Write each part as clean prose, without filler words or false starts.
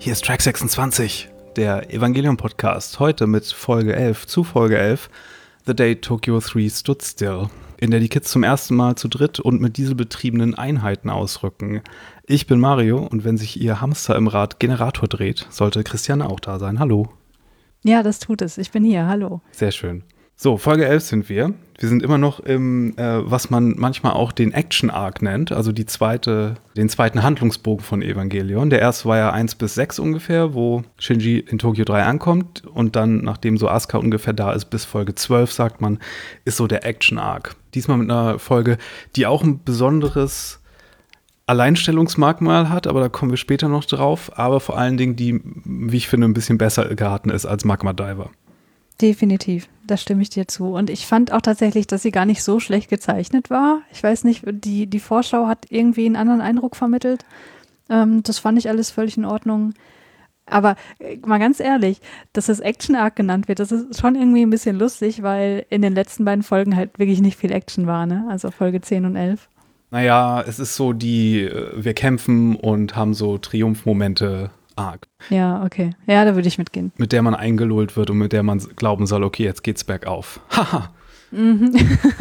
Hier ist Track 26, der Evangelion-Podcast. Heute mit Folge 11, zu Folge 11, The Day Tokyo 3 Stood Still, in der die Kids zum ersten Mal zu dritt und mit dieselbetriebenen Einheiten ausrücken. Ich bin Mario und wenn sich ihr Hamster im Rad Generator dreht, sollte Christiane auch da sein. Hallo. Ja, das tut es. Ich bin hier. Hallo. Sehr schön. So, Folge 11 sind wir. Wir sind immer noch im, was man manchmal auch den Action-Arc nennt, also den zweiten Handlungsbogen von Evangelion. Der erste war ja 1 bis 6 ungefähr, wo Shinji in Tokyo 3 ankommt und dann, nachdem so Asuka ungefähr da ist, bis Folge 12, sagt man, ist so der Action-Arc. Diesmal mit einer Folge, die auch ein besonderes Alleinstellungsmerkmal hat, aber da kommen wir später noch drauf, aber vor allen Dingen die, wie ich finde, ein bisschen besser geraten ist als Magma Diver. Definitiv, da stimme ich dir zu. Und ich fand auch tatsächlich, dass sie gar nicht so schlecht gezeichnet war. Ich weiß nicht, die Vorschau hat irgendwie einen anderen Eindruck vermittelt. Das fand ich alles völlig in Ordnung. Aber mal ganz ehrlich, dass das Action Arc genannt wird, das ist schon irgendwie ein bisschen lustig, weil in den letzten beiden Folgen halt wirklich nicht viel Action war, ne? Also Folge 10 und 11. Naja, es ist so wir kämpfen und haben so Triumphmomente arg. Ja, okay. Ja, da würde ich mitgehen. Mit der man eingelullt wird und mit der man glauben soll, okay, jetzt geht's bergauf. Haha. Mhm.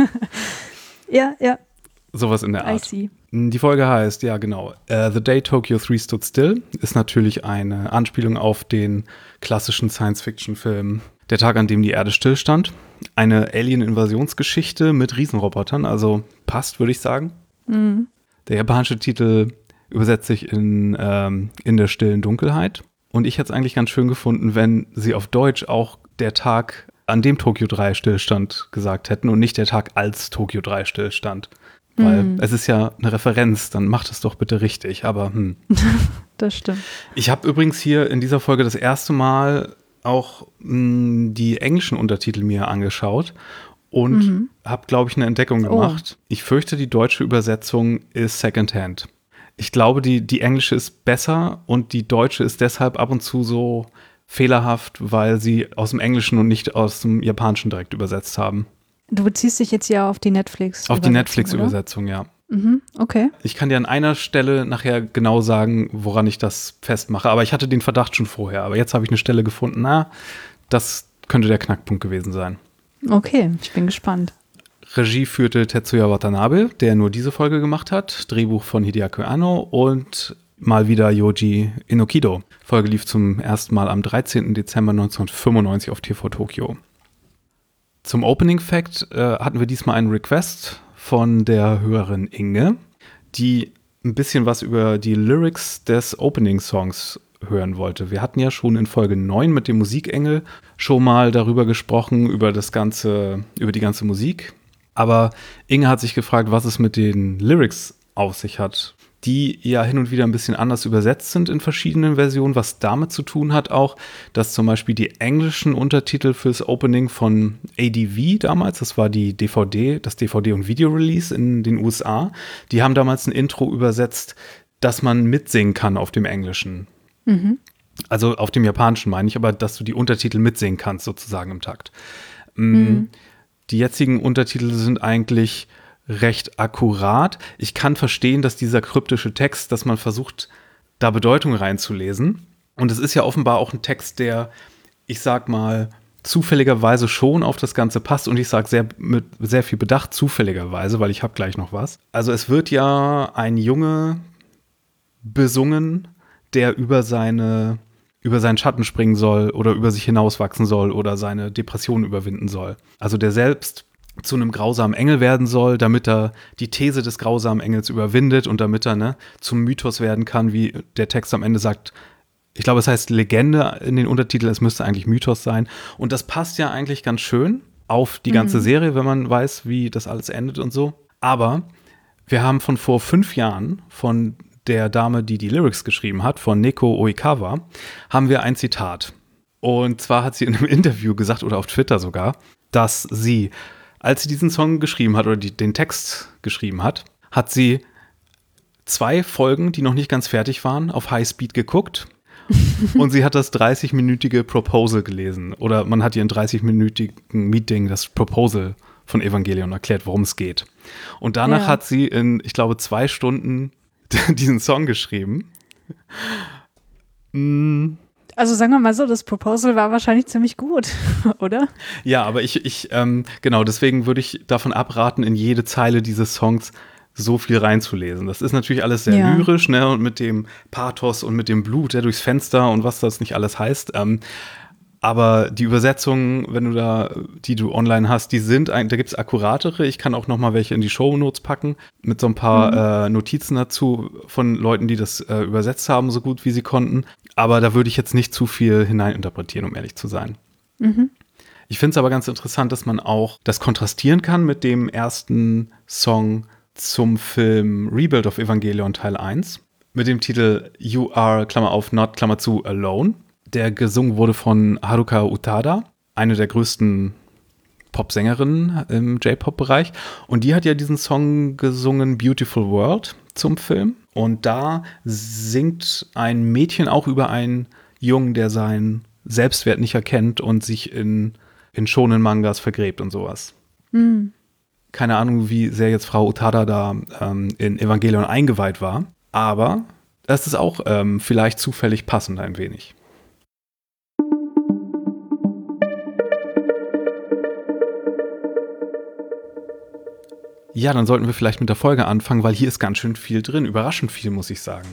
Ja. Sowas in der Art. I see. Die Folge heißt, ja genau, The Day Tokyo 3 Stood Still ist natürlich eine Anspielung auf den klassischen Science-Fiction-Film Der Tag, an dem die Erde stillstand. Eine Alien-Invasionsgeschichte mit Riesenrobotern, also passt, würde ich sagen. Mhm. Der japanische Titel übersetzt sich in der stillen Dunkelheit. Und ich hätte es eigentlich ganz schön gefunden, wenn sie auf Deutsch auch der Tag, an dem Tokyo 3 stillstand, gesagt hätten und nicht der Tag, als Tokyo 3 stillstand. Weil es ist ja eine Referenz, dann macht es doch bitte richtig. Aber Das stimmt. Ich habe übrigens hier in dieser Folge das erste Mal auch die englischen Untertitel mir angeschaut und habe, glaube ich, eine Entdeckung gemacht. Ich fürchte, die deutsche Übersetzung ist Secondhand. Ich glaube, die englische ist besser und die deutsche ist deshalb ab und zu so fehlerhaft, weil sie aus dem Englischen und nicht aus dem Japanischen direkt übersetzt haben. Du beziehst dich jetzt ja auf die Netflix-Übersetzung, Auf die Netflix-Übersetzung, ja. Mhm, okay. Ich kann dir an einer Stelle nachher genau sagen, woran ich das festmache. Aber ich hatte den Verdacht schon vorher. Aber jetzt habe ich eine Stelle gefunden, das könnte der Knackpunkt gewesen sein. Okay, ich bin gespannt. Regie führte Tetsuya Watanabe, der nur diese Folge gemacht hat. Drehbuch von Hideaki Anno und mal wieder Yoji Inokido. Folge lief zum ersten Mal am 13. Dezember 1995 auf TV Tokyo. Zum Opening Fact hatten wir diesmal einen Request von der Hörerin Inge, die ein bisschen was über die Lyrics des Opening-Songs hören wollte. Wir hatten ja schon in Folge 9 mit dem Musikengel schon mal darüber gesprochen, über die ganze Musik. Aber Inge hat sich gefragt, was es mit den Lyrics auf sich hat, die ja hin und wieder ein bisschen anders übersetzt sind in verschiedenen Versionen, was damit zu tun hat auch, dass zum Beispiel die englischen Untertitel fürs Opening von ADV damals, das war das DVD- und Video-Release in den USA, die haben damals ein Intro übersetzt, dass man mitsingen kann auf dem Englischen. Mhm. Also auf dem Japanischen meine ich, aber dass du die Untertitel mitsingen kannst, sozusagen im Takt. Mhm. Die jetzigen Untertitel sind eigentlich recht akkurat. Ich kann verstehen, dass dieser kryptische Text, dass man versucht, da Bedeutung reinzulesen. Und es ist ja offenbar auch ein Text, der, ich sag mal, zufälligerweise schon auf das Ganze passt. Und ich sage mit sehr viel Bedacht zufälligerweise, weil ich habe gleich noch was. Also es wird ja ein Junge besungen, der über seinen Schatten springen soll oder über sich hinauswachsen soll oder seine Depression überwinden soll. Also der selbst zu einem grausamen Engel werden soll, damit er die These des grausamen Engels überwindet und damit er zum Mythos werden kann, wie der Text am Ende sagt. Ich glaube, es heißt Legende in den Untertiteln, es müsste eigentlich Mythos sein. Und das passt ja eigentlich ganz schön auf die ganze Serie, wenn man weiß, wie das alles endet und so. Aber wir haben von vor 5 Jahren von der Dame, die die Lyrics geschrieben hat, von Neko Oikawa, haben wir ein Zitat. Und zwar hat sie in einem Interview gesagt, oder auf Twitter sogar, dass sie, als sie diesen Song geschrieben hat oder den Text geschrieben hat, hat sie 2 Folgen, die noch nicht ganz fertig waren, auf Highspeed geguckt. Und sie hat das 30-minütige Proposal gelesen. Oder man hat ihr in 30-minütigen Meeting das Proposal von Evangelion erklärt, worum es geht. Und danach hat sie in, ich glaube, 2 Stunden diesen Song geschrieben. Also sagen wir mal so, das Proposal war wahrscheinlich ziemlich gut, oder? Ja, aber genau, deswegen würde ich davon abraten, in jede Zeile dieses Songs so viel reinzulesen. Das ist natürlich alles sehr lyrisch, ne, und mit dem Pathos und mit dem Blut, der durchs Fenster und was das nicht alles heißt. Aber die Übersetzungen, die du online hast, da gibt es akkuratere. Ich kann auch noch mal welche in die Shownotes packen mit so ein paar Notizen dazu von Leuten, die das übersetzt haben, so gut wie sie konnten. Aber da würde ich jetzt nicht zu viel hineininterpretieren, um ehrlich zu sein. Mhm. Ich finde es aber ganz interessant, dass man auch das kontrastieren kann mit dem ersten Song zum Film Rebuild of Evangelion Teil 1 mit dem Titel You Are, Klammer auf, Not, Klammer zu, Alone. Der gesungen wurde von Haruka Utada, eine der größten Popsängerinnen im J-Pop-Bereich. Und die hat ja diesen Song gesungen, Beautiful World, zum Film. Und da singt ein Mädchen auch über einen Jungen, der seinen Selbstwert nicht erkennt und sich in Shonen-Mangas vergräbt und sowas. Mhm. Keine Ahnung, wie sehr jetzt Frau Utada da in Evangelion eingeweiht war. Aber es ist auch vielleicht zufällig passend ein wenig. Ja, dann sollten wir vielleicht mit der Folge anfangen, weil hier ist ganz schön viel drin. Überraschend viel, muss ich sagen.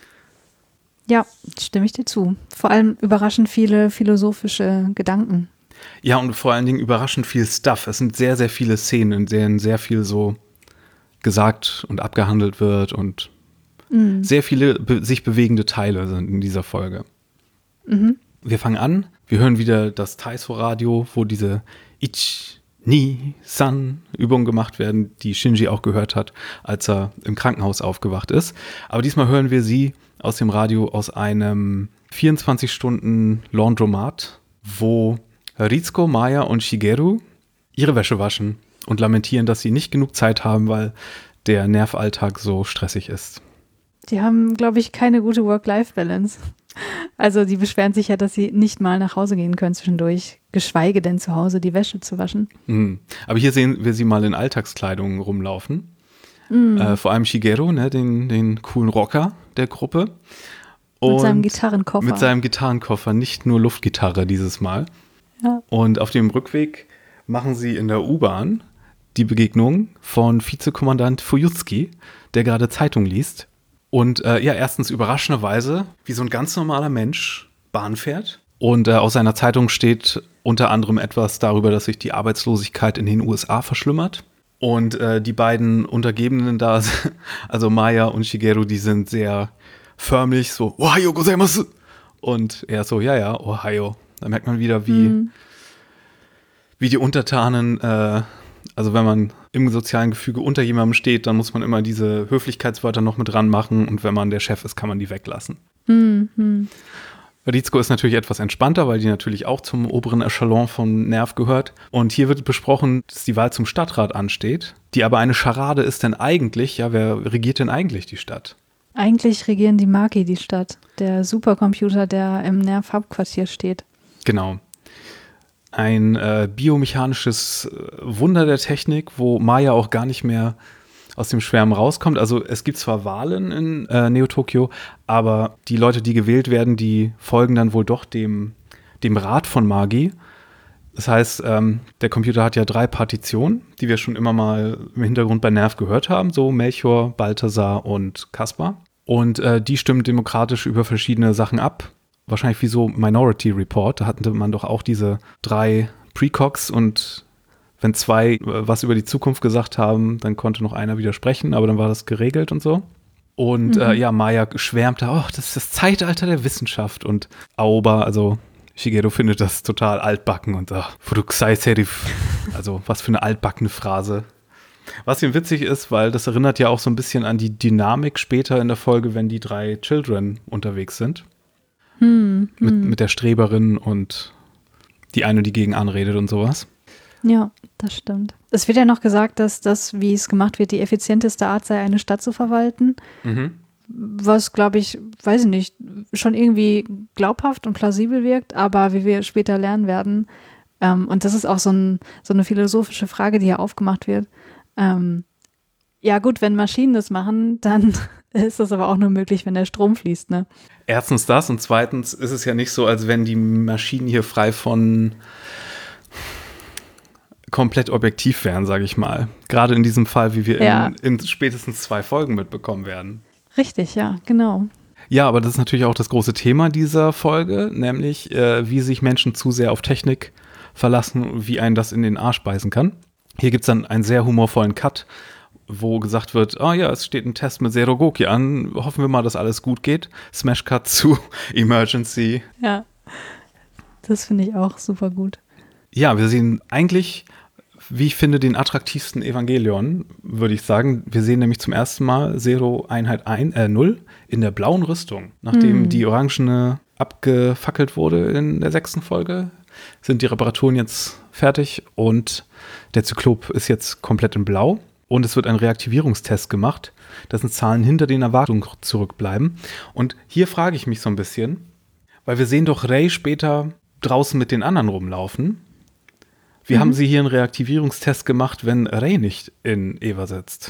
Ja, stimme ich dir zu. Vor allem überraschend viele philosophische Gedanken. Ja, und vor allen Dingen überraschend viel Stuff. Es sind sehr, sehr viele Szenen, in denen sehr viel so gesagt und abgehandelt wird und sehr viele sich bewegende Teile sind in dieser Folge. Mhm. Wir fangen an. Wir hören wieder das Taiso-Radio, wo diese Ni-San-Übungen gemacht werden, die Shinji auch gehört hat, als er im Krankenhaus aufgewacht ist. Aber diesmal hören wir sie aus dem Radio aus einem 24-Stunden-Laundromat, wo Ritsuko, Maya und Shigeru ihre Wäsche waschen und lamentieren, dass sie nicht genug Zeit haben, weil der Nervalltag so stressig ist. Die haben, glaube ich, keine gute Work-Life-Balance. Also die beschweren sich ja, dass sie nicht mal nach Hause gehen können zwischendurch, geschweige denn zu Hause die Wäsche zu waschen. Aber hier sehen wir sie mal in Alltagskleidung rumlaufen. Vor allem Shigeru, ne, den coolen Rocker der Gruppe. Mit seinem Gitarrenkoffer. Mit seinem Gitarrenkoffer, nicht nur Luftgitarre dieses Mal. Ja. Und auf dem Rückweg machen sie in der U-Bahn die Begegnung von Vizekommandant Fuyutsuki, der gerade Zeitung liest. Und erstens überraschenderweise, wie so ein ganz normaler Mensch Bahn fährt. Und aus seiner Zeitung steht unter anderem etwas darüber, dass sich die Arbeitslosigkeit in den USA verschlimmert. Und die beiden Untergebenen da, also Maya und Shigeru, die sind sehr förmlich so, Ohayo gozaimasu. Und er so, ja, Ohayo. Da merkt man wieder, wie die Untertanen, also wenn man im sozialen Gefüge unter jemandem steht, dann muss man immer diese Höflichkeitswörter noch mit dran machen und wenn man der Chef ist, kann man die weglassen. Ritsuko ist natürlich etwas entspannter, weil die natürlich auch zum oberen Echelon von Nerv gehört. Und hier wird besprochen, dass die Wahl zum Stadtrat ansteht, die aber eine Scharade ist, denn eigentlich, wer regiert denn eigentlich die Stadt? Eigentlich regieren die Maki die Stadt, der Supercomputer, der im Nerv-Hauptquartier steht. Genau. Ein biomechanisches Wunder der Technik, wo Maya auch gar nicht mehr aus dem Schwärmen rauskommt. Also es gibt zwar Wahlen in Neo-Tokio, aber die Leute, die gewählt werden, die folgen dann wohl doch dem Rat von Magi. Das heißt, der Computer hat ja 3 Partitionen, die wir schon immer mal im Hintergrund bei Nerv gehört haben, so Melchior, Balthasar und Kaspar. Und die stimmen demokratisch über verschiedene Sachen ab. Wahrscheinlich wie so Minority Report, da hatte man doch auch diese 3 Precogs und wenn 2 was über die Zukunft gesagt haben, dann konnte noch einer widersprechen, aber dann war das geregelt und so. Und Maya schwärmte, das ist das Zeitalter der Wissenschaft und Aoba, also Shigeru findet das total altbacken und Furukusai Serif, also was für eine altbackene Phrase. Was ihm witzig ist, weil das erinnert ja auch so ein bisschen an die Dynamik später in der Folge, wenn die 3 Children unterwegs sind. Mit der Streberin und die eine, die gegen anredet und sowas. Ja, das stimmt. Es wird ja noch gesagt, dass das, wie es gemacht wird, die effizienteste Art sei, eine Stadt zu verwalten. Was, glaube ich, weiß ich nicht, schon irgendwie glaubhaft und plausibel wirkt, aber wie wir später lernen werden, und das ist auch so eine philosophische Frage, die hier aufgemacht wird. Ja gut, wenn Maschinen das machen, dann ist das aber auch nur möglich, wenn der Strom fließt, ne? Erstens das und zweitens ist es ja nicht so, als wenn die Maschinen hier frei von komplett objektiv wären, sage ich mal. Gerade in diesem Fall, wie wir in spätestens 2 Folgen mitbekommen werden. Richtig, ja, genau. Ja, aber das ist natürlich auch das große Thema dieser Folge, nämlich wie sich Menschen zu sehr auf Technik verlassen und wie einen das in den Arsch beißen kann. Hier gibt es dann einen sehr humorvollen Cut, wo gesagt wird, es steht ein Test mit Zero Goki an, hoffen wir mal, dass alles gut geht. Smash Cut zu Emergency. Ja, das finde ich auch super gut. Ja, wir sehen eigentlich, wie ich finde, den attraktivsten Evangelion, würde ich sagen. Wir sehen nämlich zum ersten Mal Zero Einheit 0 in der blauen Rüstung. Nachdem die orangene abgefackelt wurde in der 6. Folge, sind die Reparaturen jetzt fertig und der Zyklop ist jetzt komplett in blau. Und es wird ein Reaktivierungstest gemacht. Das sind Zahlen hinter den Erwartungen zurückbleiben. Und hier frage ich mich so ein bisschen, weil wir sehen doch Rey später draußen mit den anderen rumlaufen. Wie haben sie hier einen Reaktivierungstest gemacht, wenn Rey nicht in Eva sitzt?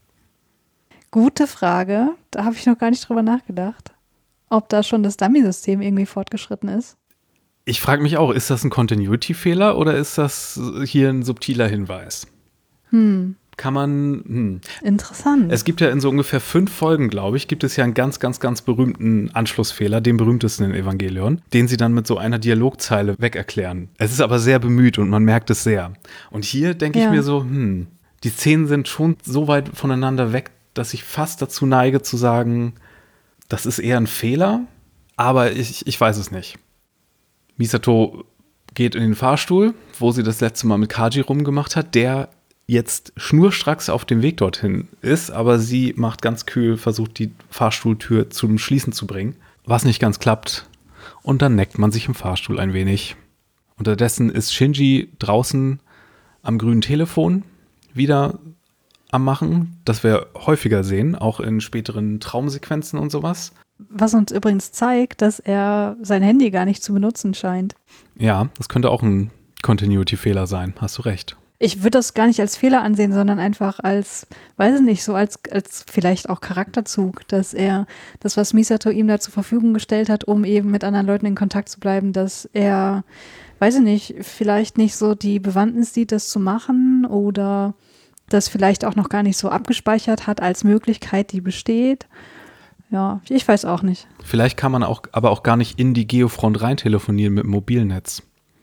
Gute Frage. Da habe ich noch gar nicht drüber nachgedacht. Ob da schon das Dummy-System irgendwie fortgeschritten ist. Ich frage mich auch, ist das ein Continuity-Fehler oder ist das hier ein subtiler Hinweis? Kann man, Interessant. Es gibt ja in so ungefähr 5 Folgen, glaube ich, gibt es ja einen ganz, ganz, ganz berühmten Anschlussfehler, den berühmtesten in Evangelion, den sie dann mit so einer Dialogzeile wegerklären. Es ist aber sehr bemüht und man merkt es sehr. Und hier denke ich mir so, die Szenen sind schon so weit voneinander weg, dass ich fast dazu neige zu sagen, das ist eher ein Fehler, aber ich weiß es nicht. Misato geht in den Fahrstuhl, wo sie das letzte Mal mit Kaji rumgemacht hat, der jetzt schnurstracks auf dem Weg dorthin ist, aber sie macht ganz kühl, versucht die Fahrstuhltür zum Schließen zu bringen, was nicht ganz klappt. Und dann neckt man sich im Fahrstuhl ein wenig. Unterdessen ist Shinji draußen am grünen Telefon wieder am Machen, das wir häufiger sehen, auch in späteren Traumsequenzen und sowas. Was uns übrigens zeigt, dass er sein Handy gar nicht zu benutzen scheint. Ja, das könnte auch ein Continuity-Fehler sein, hast du recht. Ich würde das gar nicht als Fehler ansehen, sondern einfach als, weiß ich nicht, so als vielleicht auch Charakterzug, dass er das, was Misato ihm da zur Verfügung gestellt hat, um eben mit anderen Leuten in Kontakt zu bleiben, dass er, weiß ich nicht, vielleicht nicht so die Bewandtnis sieht, das zu machen oder das vielleicht auch noch gar nicht so abgespeichert hat als Möglichkeit, die besteht. Ja, ich weiß auch nicht. Vielleicht kann man aber auch gar nicht in die Geofront rein telefonieren mit dem Mobilnetz.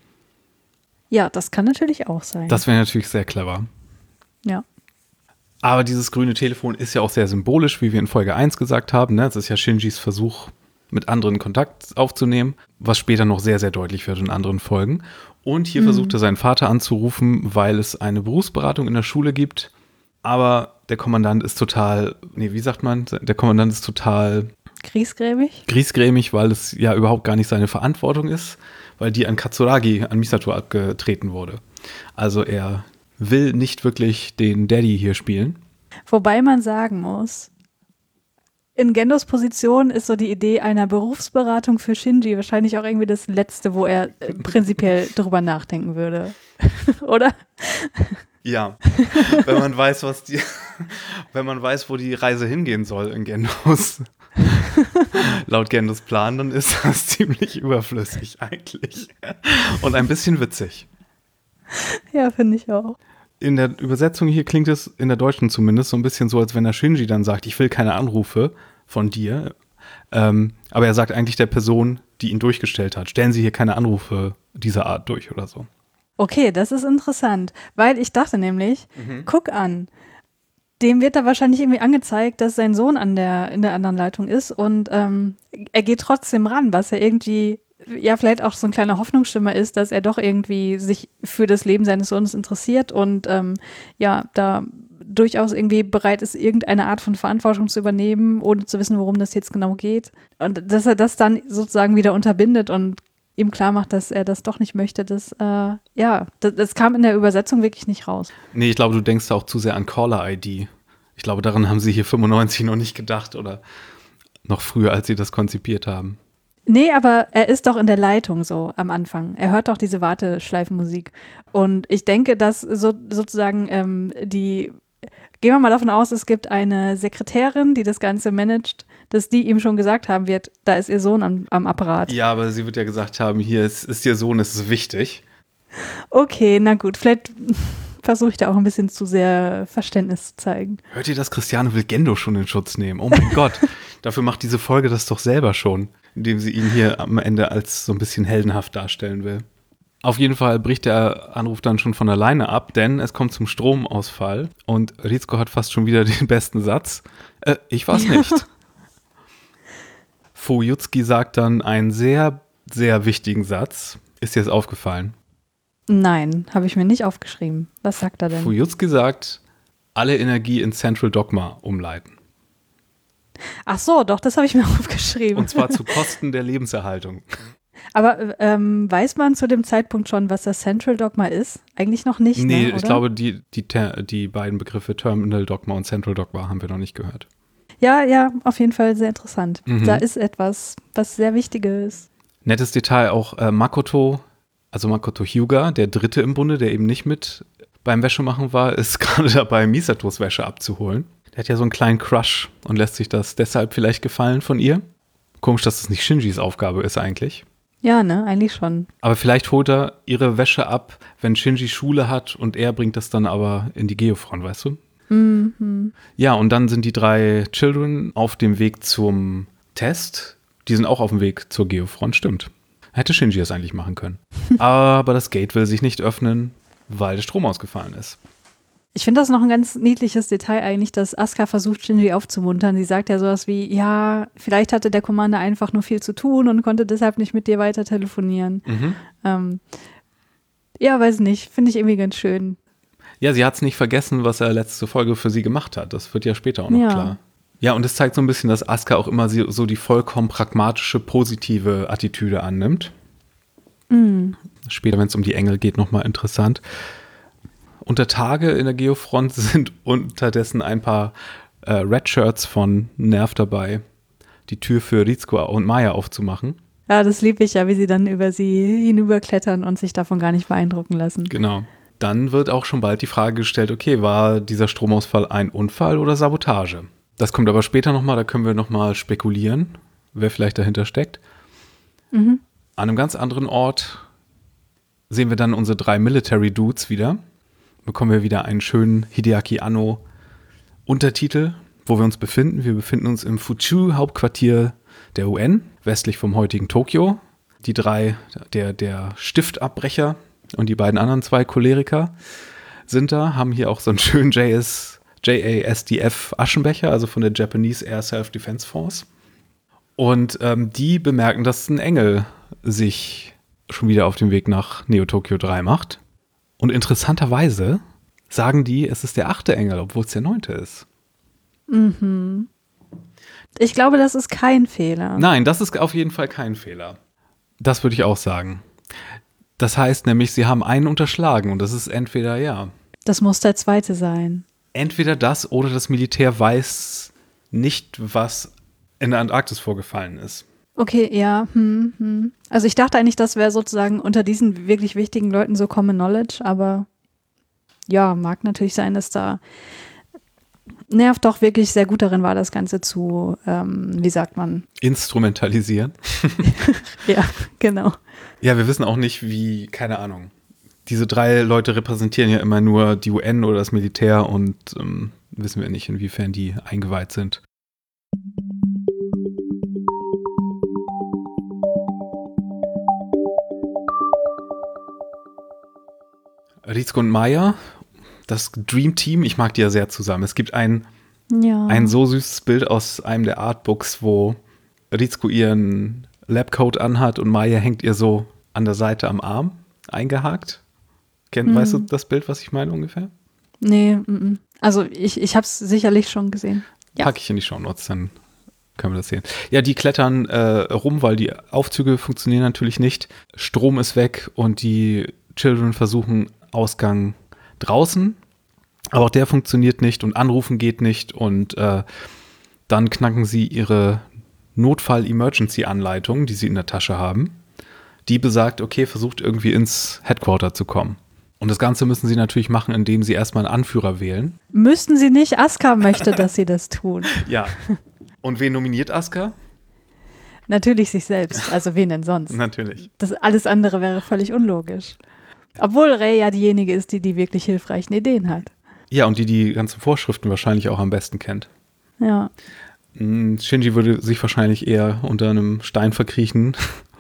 Ja, das kann natürlich auch sein. Das wäre natürlich sehr clever. Ja. Aber dieses grüne Telefon ist ja auch sehr symbolisch, wie wir in Folge 1 gesagt haben. Ne? Das ist ja Shinjis Versuch, mit anderen Kontakt aufzunehmen, was später noch sehr, sehr deutlich wird in anderen Folgen. Und hier versucht er seinen Vater anzurufen, weil es eine Berufsberatung in der Schule gibt. Aber der Kommandant ist total, wie sagt man? Der Kommandant ist total griesgrämig, weil es ja überhaupt gar nicht seine Verantwortung ist, weil die an Katsuragi, an Misato abgetreten wurde. Also er will nicht wirklich den Daddy hier spielen. Wobei man sagen muss, in Gendos Position ist so die Idee einer Berufsberatung für Shinji wahrscheinlich auch irgendwie das Letzte, wo er prinzipiell drüber nachdenken würde. Oder? Ja, wenn man weiß, wo die Reise hingehen soll in Gendos, laut Gendos Plan, dann ist das ziemlich überflüssig eigentlich. Und ein bisschen witzig. Ja, finde ich auch. In der Übersetzung hier klingt es, in der deutschen zumindest, so ein bisschen so, als wenn der Shinji dann sagt, ich will keine Anrufe von dir. Aber er sagt eigentlich der Person, die ihn durchgestellt hat, stellen Sie hier keine Anrufe dieser Art durch oder so. Okay, das ist interessant, weil ich dachte nämlich, guck an, dem wird da wahrscheinlich irgendwie angezeigt, dass sein Sohn in der anderen Leitung ist und er geht trotzdem ran, was ja irgendwie, ja vielleicht auch so ein kleiner Hoffnungsschimmer ist, dass er doch irgendwie sich für das Leben seines Sohnes interessiert und ja, da durchaus irgendwie bereit ist, irgendeine Art von Verantwortung zu übernehmen, ohne zu wissen, worum das jetzt genau geht. Und dass er das dann sozusagen wieder unterbindet und ihm klar macht, dass er das doch nicht möchte, das kam in der Übersetzung wirklich nicht raus. Nee, ich glaube, du denkst auch zu sehr an Caller-ID. Ich glaube, daran haben sie hier 95 noch nicht gedacht oder noch früher, als sie das konzipiert haben. Nee, aber er ist doch in der Leitung so am Anfang. Er hört doch diese Warteschleifenmusik. Und ich denke, dass sozusagen die gehen wir mal davon aus, es gibt eine Sekretärin, die das Ganze managt, dass die ihm schon gesagt haben wird, da ist ihr Sohn am Apparat. Ja, aber sie wird ja gesagt haben, hier ist ihr Sohn, es ist wichtig. Okay, na gut, vielleicht versuche ich da auch ein bisschen zu sehr Verständnis zu zeigen. Hört ihr, dass Cristiano will Gendo schon in Schutz nehmen? Oh mein Gott, dafür macht diese Folge das doch selber schon, indem sie ihn hier am Ende als so ein bisschen heldenhaft darstellen will. Auf jeden Fall bricht der Anruf dann schon von alleine ab, denn es kommt zum Stromausfall und Rizko hat fast schon wieder den besten Satz. Ich war's nicht. Fujutski sagt dann einen sehr, sehr wichtigen Satz. Ist dir das aufgefallen? Nein, habe ich mir nicht aufgeschrieben. Was sagt er denn? Fujutski sagt, alle Energie in Central Dogma umleiten. Ach so, doch, das habe ich mir aufgeschrieben. Und zwar zu Kosten der Lebenserhaltung. Aber weiß man zu dem Zeitpunkt schon, was das Central Dogma ist? Eigentlich noch nicht, Nee, ne, oder? Ich glaube, die beiden Begriffe Terminal Dogma und Central Dogma haben wir noch nicht gehört. Ja, auf jeden Fall sehr interessant. Mhm. Da ist etwas, was sehr wichtig ist. Nettes Detail auch Makoto Hyuga, der Dritte im Bunde, der eben nicht mit beim Wäschemachen war, ist gerade dabei, Misatos Wäsche abzuholen. Der hat ja so einen kleinen Crush und lässt sich das deshalb vielleicht gefallen von ihr. Komisch, dass das nicht Shinjis Aufgabe ist eigentlich. Ja, ne, eigentlich schon. Aber vielleicht holt er ihre Wäsche ab, wenn Shinji Schule hat und er bringt das dann aber in die Geofront, weißt du? Mhm. Ja, und dann sind die 3 Children auf dem Weg zum Test. Die sind auch auf dem Weg zur Geofront, stimmt. Hätte Shinji das eigentlich machen können. Aber das Gate will sich nicht öffnen, weil der Strom ausgefallen ist. Ich finde das noch ein ganz niedliches Detail eigentlich, dass Asuka versucht, Shinji aufzumuntern. Sie sagt ja sowas wie, ja, vielleicht hatte der Commander einfach nur viel zu tun und konnte deshalb nicht mit dir weiter telefonieren. Ja, weiß nicht, finde ich irgendwie ganz schön. Ja, sie hat es nicht vergessen, was er letzte Folge für sie gemacht hat. Das wird ja später auch noch klar. Ja, und es zeigt so ein bisschen, dass Asuka auch immer so die vollkommen pragmatische, positive Attitüde annimmt. Später, wenn es um die Engel geht, nochmal interessant. Unter Tage in der Geofront sind unterdessen ein paar Red Shirts von Nerv dabei, die Tür für Rizko und Maya aufzumachen. Ja, das liebe ich ja, wie sie dann über sie hinüberklettern und sich davon gar nicht beeindrucken lassen. Genau. Dann wird auch schon bald die Frage gestellt, okay, war dieser Stromausfall ein Unfall oder Sabotage? Das kommt aber später nochmal, da können wir nochmal spekulieren, wer vielleicht dahinter steckt. An einem ganz anderen Ort sehen wir dann unsere 3 Military Dudes wieder. Bekommen wir wieder einen schönen Hideaki Anno Untertitel, wo wir uns befinden. Wir befinden uns im Fuchu-Hauptquartier der UN, westlich vom heutigen Tokio. Die 3, der Stiftabbrecher und die beiden anderen 2 Choleriker sind da, haben hier auch so einen schönen JASDF Aschenbecher, also von der Japanese Air Self-Defense Force. Und die bemerken, dass ein Engel sich schon wieder auf dem Weg nach Neo Tokyo 3 macht. Und interessanterweise sagen die, es ist der 8. Engel, obwohl es der 9. ist. Ich glaube, das ist kein Fehler. Nein, das ist auf jeden Fall kein Fehler. Das würde ich auch sagen. Das heißt nämlich, sie haben einen unterschlagen und das ist entweder, ja. Das muss der 2. sein. Entweder das oder das Militär weiß nicht, was in der Antarktis vorgefallen ist. Okay, ja. Also ich dachte eigentlich, das wäre sozusagen unter diesen wirklich wichtigen Leuten so Common Knowledge, aber ja, mag natürlich sein, dass da Nerv doch wirklich sehr gut darin war, das Ganze zu, wie sagt man? Instrumentalisieren. Ja, genau. Ja, wir wissen auch nicht, wie, keine Ahnung. Diese 3 Leute repräsentieren ja immer nur die UN oder das Militär und wissen wir nicht, inwiefern die eingeweiht sind. Rizko und Maya, das Dream Team, ich mag die ja sehr zusammen. Es gibt ein so süßes Bild aus einem der Artbooks, wo Rizko ihren Labcoat anhat und Maya hängt ihr so an der Seite am Arm eingehakt. Weißt du das Bild, was ich meine ungefähr? Nee, also ich habe es sicherlich schon gesehen. Ja. Packe ich in die Shownotes, dann können wir das sehen. Ja, die klettern rum, weil die Aufzüge funktionieren natürlich nicht. Strom ist weg und die Children versuchen Ausgang draußen, aber auch der funktioniert nicht und Anrufen geht nicht und dann knacken sie ihre Notfall-Emergency-Anleitung, die sie in der Tasche haben. Die besagt, okay, versucht irgendwie ins Headquarter zu kommen. Und das Ganze müssen sie natürlich machen, indem sie erstmal einen Anführer wählen. Müssten sie nicht. Asuka möchte, dass sie das tun. Ja. Und wen nominiert Asuka? Natürlich sich selbst. Also wen denn sonst? Natürlich. Das alles andere wäre völlig unlogisch. Obwohl Rey ja diejenige ist, die wirklich hilfreichen Ideen hat. Ja, und die ganzen Vorschriften wahrscheinlich auch am besten kennt. Ja. Shinji würde sich wahrscheinlich eher unter einem Stein verkriechen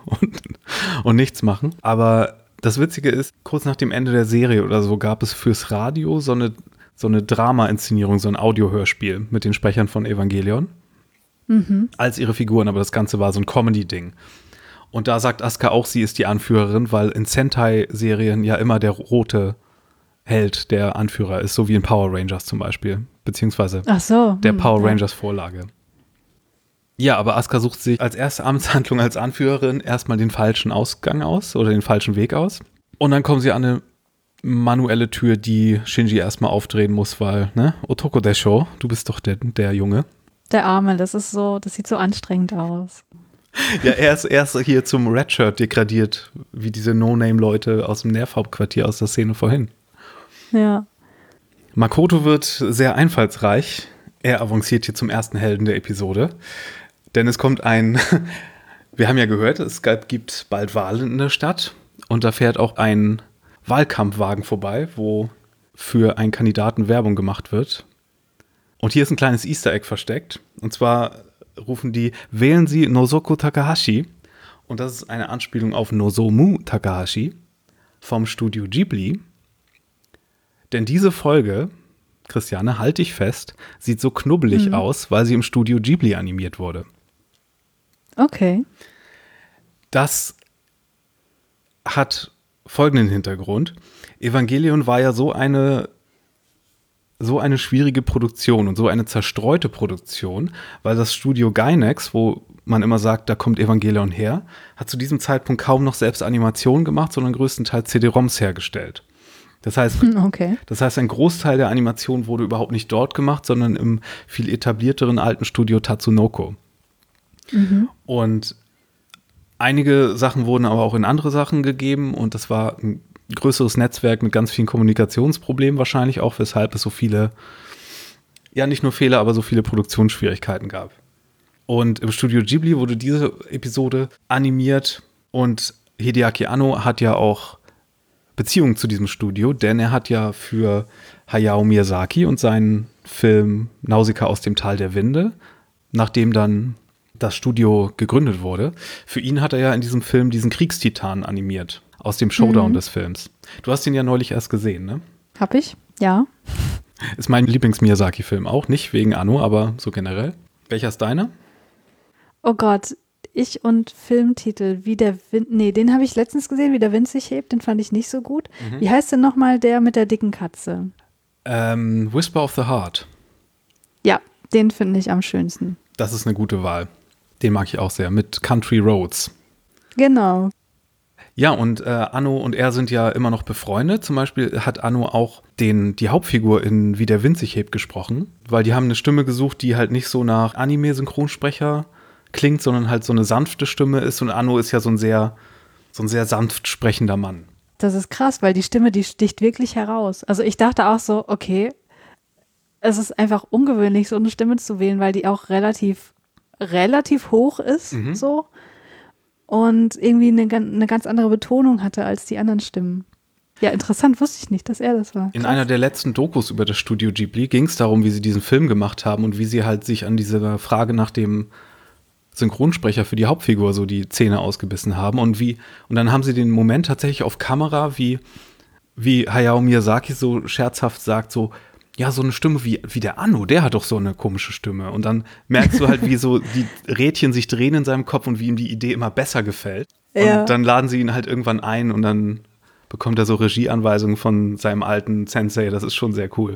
und nichts machen. Aber das Witzige ist, kurz nach dem Ende der Serie oder so gab es fürs Radio so eine Drama-Inszenierung, so ein Audiohörspiel mit den Sprechern von Evangelion. Als ihre Figuren, aber das Ganze war so ein Comedy-Ding. Und da sagt Asuka auch, sie ist die Anführerin, weil in Sentai-Serien ja immer der rote Held der Anführer ist, so wie in Power Rangers zum Beispiel, beziehungsweise der Power Rangers-Vorlage. Ja, aber Asuka sucht sich als erste Amtshandlung als Anführerin erstmal den falschen Ausgang aus oder den falschen Weg aus. Und dann kommen sie an eine manuelle Tür, die Shinji erstmal aufdrehen muss, weil, ne, Otoko Desho, du bist doch der Junge. Der Arme, das sieht so anstrengend aus. Ja, er ist hier zum Redshirt degradiert, wie diese No-Name-Leute aus dem Nervhauptquartier aus der Szene vorhin. Ja. Makoto wird sehr einfallsreich. Er avanciert hier zum ersten Helden der Episode. Denn es kommt wir haben ja gehört, es gibt bald Wahlen in der Stadt. Und da fährt auch ein Wahlkampfwagen vorbei, wo für einen Kandidaten Werbung gemacht wird. Und hier ist ein kleines Easter Egg versteckt. Und zwar rufen die, wählen Sie Nozoku Takahashi. Und das ist eine Anspielung auf Nozomu Takahashi vom Studio Ghibli. Denn diese Folge, Christiane, halte ich fest, sieht so knubbelig aus, weil sie im Studio Ghibli animiert wurde. Okay. Das hat folgenden Hintergrund. Evangelion war ja so eine schwierige Produktion und so eine zerstreute Produktion, weil das Studio Gainax, wo man immer sagt, da kommt Evangelion her, hat zu diesem Zeitpunkt kaum noch selbst Animationen gemacht, sondern größtenteils CD-ROMs hergestellt. Das heißt, ein Großteil der Animation wurde überhaupt nicht dort gemacht, sondern im viel etablierteren alten Studio Tatsunoko. Und einige Sachen wurden aber auch in andere Sachen gegeben und das war ein größeres Netzwerk mit ganz vielen Kommunikationsproblemen wahrscheinlich auch, weshalb es so viele, ja nicht nur Fehler, aber so viele Produktionsschwierigkeiten gab. Und im Studio Ghibli wurde diese Episode animiert und Hideaki Anno hat ja auch Beziehung zu diesem Studio, denn er hat ja für Hayao Miyazaki und seinen Film Nausicaa aus dem Tal der Winde, nachdem dann das Studio gegründet wurde, für ihn hat er ja in diesem Film diesen Kriegstitan animiert, aus dem Showdown des Films. Du hast ihn ja neulich erst gesehen, ne? Hab ich, ja. Ist mein Lieblings-Miyazaki-Film auch, nicht wegen Anno, aber so generell. Welcher ist deiner? Oh Gott, ich und Filmtitel, wie der Wind, nee, den habe ich letztens gesehen, wie der Wind sich hebt, den fand ich nicht so gut. Wie heißt denn nochmal der mit der dicken Katze? Whisper of the Heart. Ja, den finde ich am schönsten. Das ist eine gute Wahl. Den mag ich auch sehr, mit Country Roads. Genau. Ja, und Anno und er sind ja immer noch befreundet. Zum Beispiel hat Anno auch die Hauptfigur in Wie der Wind sich hebt gesprochen, weil die haben eine Stimme gesucht, die halt nicht so nach Anime-Synchronsprecher klingt, sondern halt so eine sanfte Stimme ist. Und Anno ist ja so ein sehr sanft sprechender Mann. Das ist krass, weil die Stimme, die sticht wirklich heraus. Also ich dachte auch so, okay, es ist einfach ungewöhnlich, so eine Stimme zu wählen, weil die auch relativ hoch ist, so. Und irgendwie eine ganz andere Betonung hatte als die anderen Stimmen. Ja, interessant, wusste ich nicht, dass er das war. Krass. In einer der letzten Dokus über das Studio Ghibli ging es darum, wie sie diesen Film gemacht haben und wie sie halt sich an dieser Frage nach dem Synchronsprecher für die Hauptfigur so die Zähne ausgebissen haben und dann haben sie den Moment tatsächlich auf Kamera, wie Hayao Miyazaki so scherzhaft sagt, so, ja, so eine Stimme wie der Anno, der hat doch so eine komische Stimme. Und dann merkst du halt, wie so die Rädchen sich drehen in seinem Kopf und wie ihm die Idee immer besser gefällt. Ja. Und dann laden sie ihn halt irgendwann ein und dann bekommt er so Regieanweisungen von seinem alten Sensei. Das ist schon sehr cool.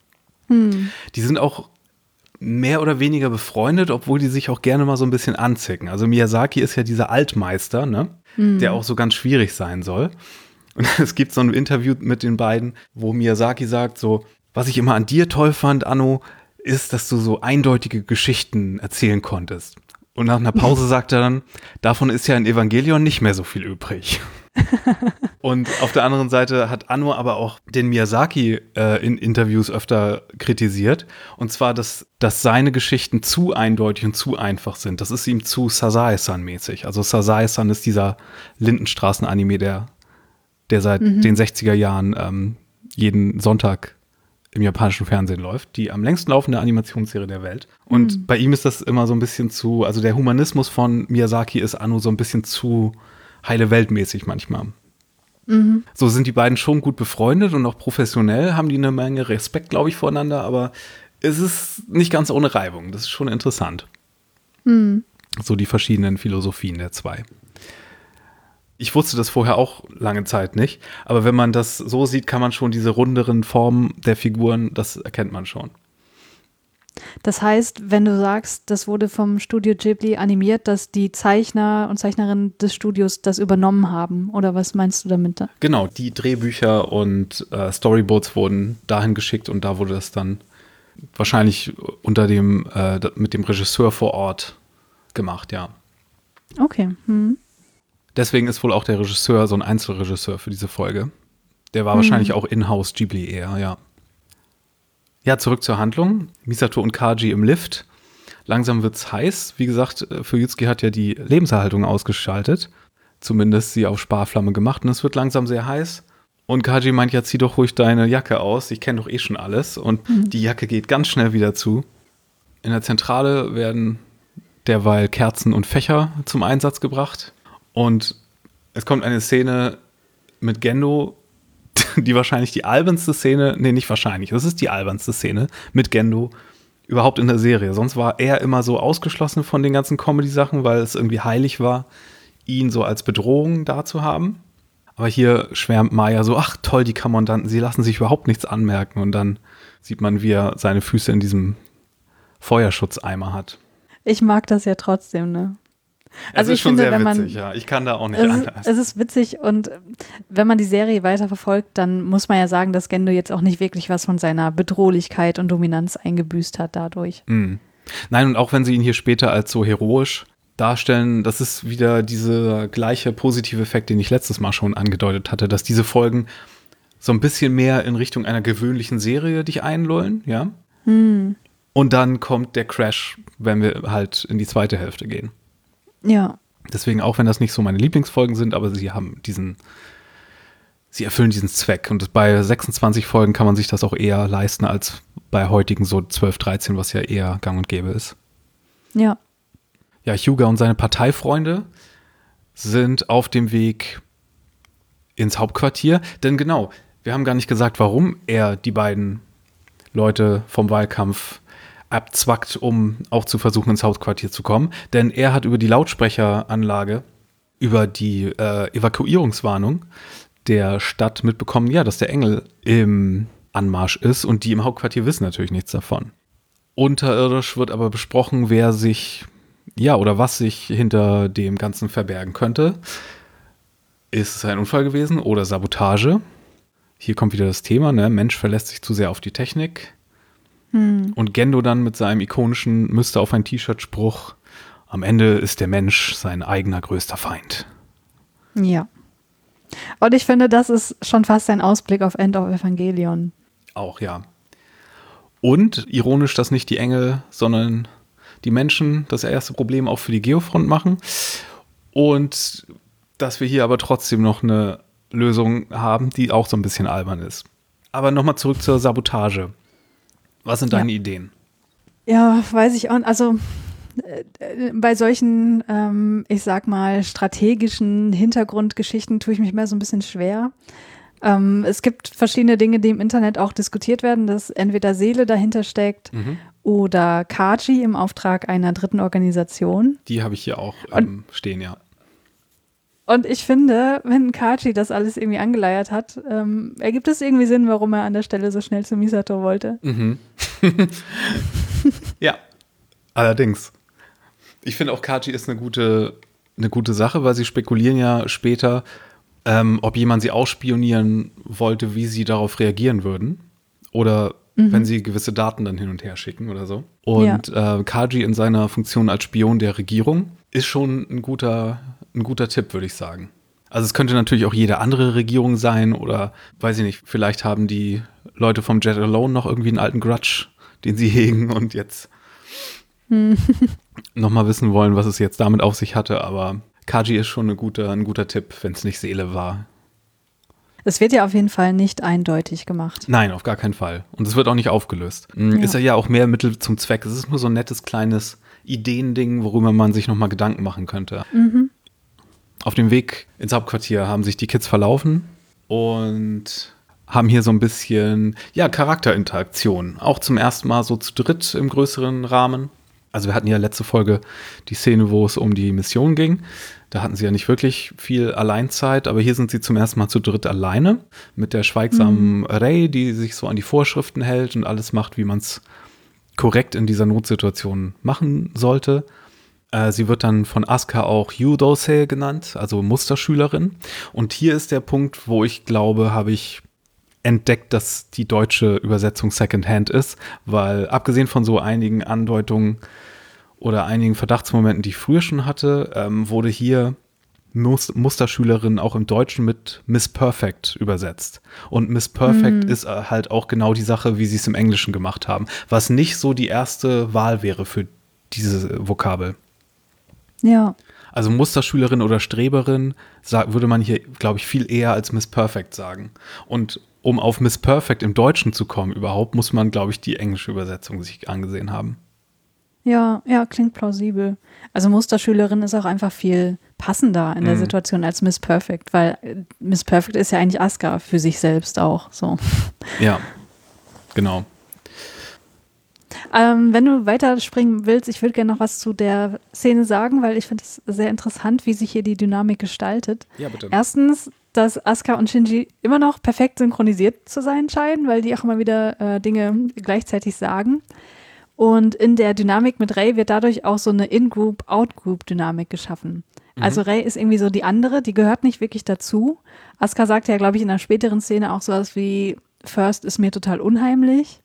Die sind auch mehr oder weniger befreundet, obwohl die sich auch gerne mal so ein bisschen anzicken. Also Miyazaki ist ja dieser Altmeister, ne? Der auch so ganz schwierig sein soll. Und es gibt so ein Interview mit den beiden, wo Miyazaki sagt so, was ich immer an dir toll fand, Anno, ist, dass du so eindeutige Geschichten erzählen konntest. Und nach einer Pause sagt er dann, davon ist ja in Evangelion nicht mehr so viel übrig. Und auf der anderen Seite hat Anno aber auch den Miyazaki in Interviews öfter kritisiert. Und zwar, dass seine Geschichten zu eindeutig und zu einfach sind. Das ist ihm zu Sazae-san-mäßig. Also Sazae-san ist dieser Lindenstraßen-Anime, der seit den 60er Jahren jeden Sonntag im japanischen Fernsehen läuft. Die am längsten laufende Animationsserie der Welt. Und bei ihm ist das immer so ein bisschen zu, also der Humanismus von Miyazaki ist Anno so ein bisschen zu heile Weltmäßig manchmal. So sind die beiden schon gut befreundet und auch professionell haben die eine Menge Respekt, glaube ich, voreinander, aber es ist nicht ganz ohne Reibung. Das ist schon interessant. So die verschiedenen Philosophien der zwei. Ich wusste das vorher auch lange Zeit nicht, aber wenn man das so sieht, kann man schon diese runderen Formen der Figuren, das erkennt man schon. Das heißt, wenn du sagst, das wurde vom Studio Ghibli animiert, dass die Zeichner und Zeichnerinnen des Studios das übernommen haben, oder was meinst du damit? Genau, die Drehbücher und Storyboards wurden dahin geschickt und da wurde das dann wahrscheinlich unter mit dem Regisseur vor Ort gemacht, ja. Okay. Deswegen ist wohl auch der Regisseur so ein Einzelregisseur für diese Folge. Der war wahrscheinlich auch in-house Ghibli eher, ja. Ja, zurück zur Handlung. Misato und Kaji im Lift. Langsam wird's heiß. Wie gesagt, Fuyutsuki hat ja die Lebenserhaltung ausgeschaltet. Zumindest sie auf Sparflamme gemacht. Und es wird langsam sehr heiß. Und Kaji meint, ja, zieh doch ruhig deine Jacke aus. Ich kenne doch eh schon alles. Und die Jacke geht ganz schnell wieder zu. In der Zentrale werden derweil Kerzen und Fächer zum Einsatz gebracht. Und es kommt eine Szene mit Gendo, die wahrscheinlich die albernste Szene, nee, nicht wahrscheinlich, das ist die albernste Szene mit Gendo überhaupt in der Serie. Sonst war er immer so ausgeschlossen von den ganzen Comedy-Sachen, weil es irgendwie heilig war, ihn so als Bedrohung da zu haben. Aber hier schwärmt Maya so, ach toll, die Kommandanten, sie lassen sich überhaupt nichts anmerken. Und dann sieht man, wie er seine Füße in diesem Feuerschutzeimer hat. Ich mag das ja trotzdem, ne? Also es ist schon sehr witzig, ja. Ich kann da auch nicht anders. Es ist witzig und wenn man die Serie weiter verfolgt, dann muss man ja sagen, dass Gendo jetzt auch nicht wirklich was von seiner Bedrohlichkeit und Dominanz eingebüßt hat dadurch. Nein, und auch wenn sie ihn hier später als so heroisch darstellen, das ist wieder dieser gleiche positive Effekt, den ich letztes Mal schon angedeutet hatte, dass diese Folgen so ein bisschen mehr in Richtung einer gewöhnlichen Serie dich einlullen, ja. Und dann kommt der Crash, wenn wir halt in die zweite Hälfte gehen. Ja. Deswegen, auch wenn das nicht so meine Lieblingsfolgen sind, aber sie erfüllen diesen Zweck. Und bei 26 Folgen kann man sich das auch eher leisten, als bei heutigen so 12, 13, was ja eher gang und gäbe ist. Ja. Ja, Hyuga und seine Parteifreunde sind auf dem Weg ins Hauptquartier. Denn genau, wir haben gar nicht gesagt, warum er die beiden Leute vom Wahlkampf abzwackt, um auch zu versuchen, ins Hauptquartier zu kommen. Denn er hat über die Lautsprecheranlage, über die Evakuierungswarnung der Stadt mitbekommen, ja, dass der Engel im Anmarsch ist und die im Hauptquartier wissen natürlich nichts davon. Unterirdisch wird aber besprochen, wer sich, ja, oder was sich hinter dem Ganzen verbergen könnte. Ist es ein Unfall gewesen oder Sabotage? Hier kommt wieder das Thema, ne? Mensch verlässt sich zu sehr auf die Technik. Und Gendo dann mit seinem ikonischen Müsste auf ein T-Shirt-Spruch: Am Ende ist der Mensch sein eigener größter Feind. Ja. Und ich finde, das ist schon fast ein Ausblick auf End of Evangelion. Auch, ja. Und ironisch, dass nicht die Engel, sondern die Menschen das erste Problem auch für die Geofront machen. Und dass wir hier aber trotzdem noch eine Lösung haben, die auch so ein bisschen albern ist. Aber nochmal zurück zur Sabotage. Was sind deine Ideen? Ja, weiß ich auch. Also bei solchen, ich sag mal, strategischen Hintergrundgeschichten tue ich mich immer so ein bisschen schwer. Es gibt verschiedene Dinge, die im Internet auch diskutiert werden, dass entweder Seele dahinter steckt oder Kaji im Auftrag einer dritten Organisation. Die habe ich hier auch stehen, ja. Und ich finde, wenn Kaji das alles irgendwie angeleiert hat, ergibt es irgendwie Sinn, warum er an der Stelle so schnell zu Misato wollte. Ja, allerdings. Ich finde auch, Kaji ist eine gute Sache, weil sie spekulieren ja später, ob jemand sie ausspionieren wollte, wie sie darauf reagieren würden. Oder wenn sie gewisse Daten dann hin und her schicken oder so. Und Kaji in seiner Funktion als Spion der Regierung ist schon ein guter Tipp, würde ich sagen. Also es könnte natürlich auch jede andere Regierung sein oder, weiß ich nicht, vielleicht haben die Leute vom Jet Alone noch irgendwie einen alten Grudge, den sie hegen und jetzt nochmal wissen wollen, was es jetzt damit auf sich hatte. Aber Kaji ist schon ein guter Tipp, wenn es nicht Seele war. Es wird ja auf jeden Fall nicht eindeutig gemacht. Nein, auf gar keinen Fall. Und es wird auch nicht aufgelöst. Ist ja auch mehr Mittel zum Zweck. Es ist nur so ein nettes, kleines Ideending, worüber man sich nochmal Gedanken machen könnte. Auf dem Weg ins Hauptquartier haben sich die Kids verlaufen und haben hier so ein bisschen, Charakterinteraktion. Auch zum ersten Mal so zu dritt im größeren Rahmen. Also wir hatten ja letzte Folge die Szene, wo es um die Mission ging. Da hatten sie ja nicht wirklich viel Alleinzeit, aber hier sind sie zum ersten Mal zu dritt alleine mit der schweigsamen Rey, die sich so an die Vorschriften hält und alles macht, wie man es korrekt in dieser Notsituation machen sollte. Sie wird dann von Asuka auch Yudosei genannt, also Musterschülerin. Und hier ist der Punkt, wo ich glaube, habe ich entdeckt, dass die deutsche Übersetzung Secondhand ist, weil abgesehen von so einigen Andeutungen oder einigen Verdachtsmomenten, die ich früher schon hatte, wurde hier Musterschülerin auch im Deutschen mit Miss Perfect übersetzt. Und Miss Perfect ist halt auch genau die Sache, wie sie es im Englischen gemacht haben, was nicht so die erste Wahl wäre für diese Vokabel. Ja. Also Musterschülerin oder Streberin würde man hier, glaube ich, viel eher als Miss Perfect sagen. Und um auf Miss Perfect im Deutschen zu kommen überhaupt, muss man, glaube ich, die englische Übersetzung sich angesehen haben. Ja, klingt plausibel. Also Musterschülerin ist auch einfach viel passender in der Situation als Miss Perfect, weil Miss Perfect ist ja eigentlich Asuka für sich selbst auch. So. Ja, genau. Wenn du weiterspringen willst, ich würde gerne noch was zu der Szene sagen, weil ich finde es sehr interessant, wie sich hier die Dynamik gestaltet. Ja, bitte. Erstens, dass Asuka und Shinji immer noch perfekt synchronisiert zu sein scheinen, weil die auch immer wieder Dinge gleichzeitig sagen. Und in der Dynamik mit Rey wird dadurch auch so eine In-Group, Out-Group-Dynamik geschaffen. Also Rey ist irgendwie so die andere, die gehört nicht wirklich dazu. Asuka sagt ja, glaube ich, in einer späteren Szene auch sowas wie First ist mir total unheimlich.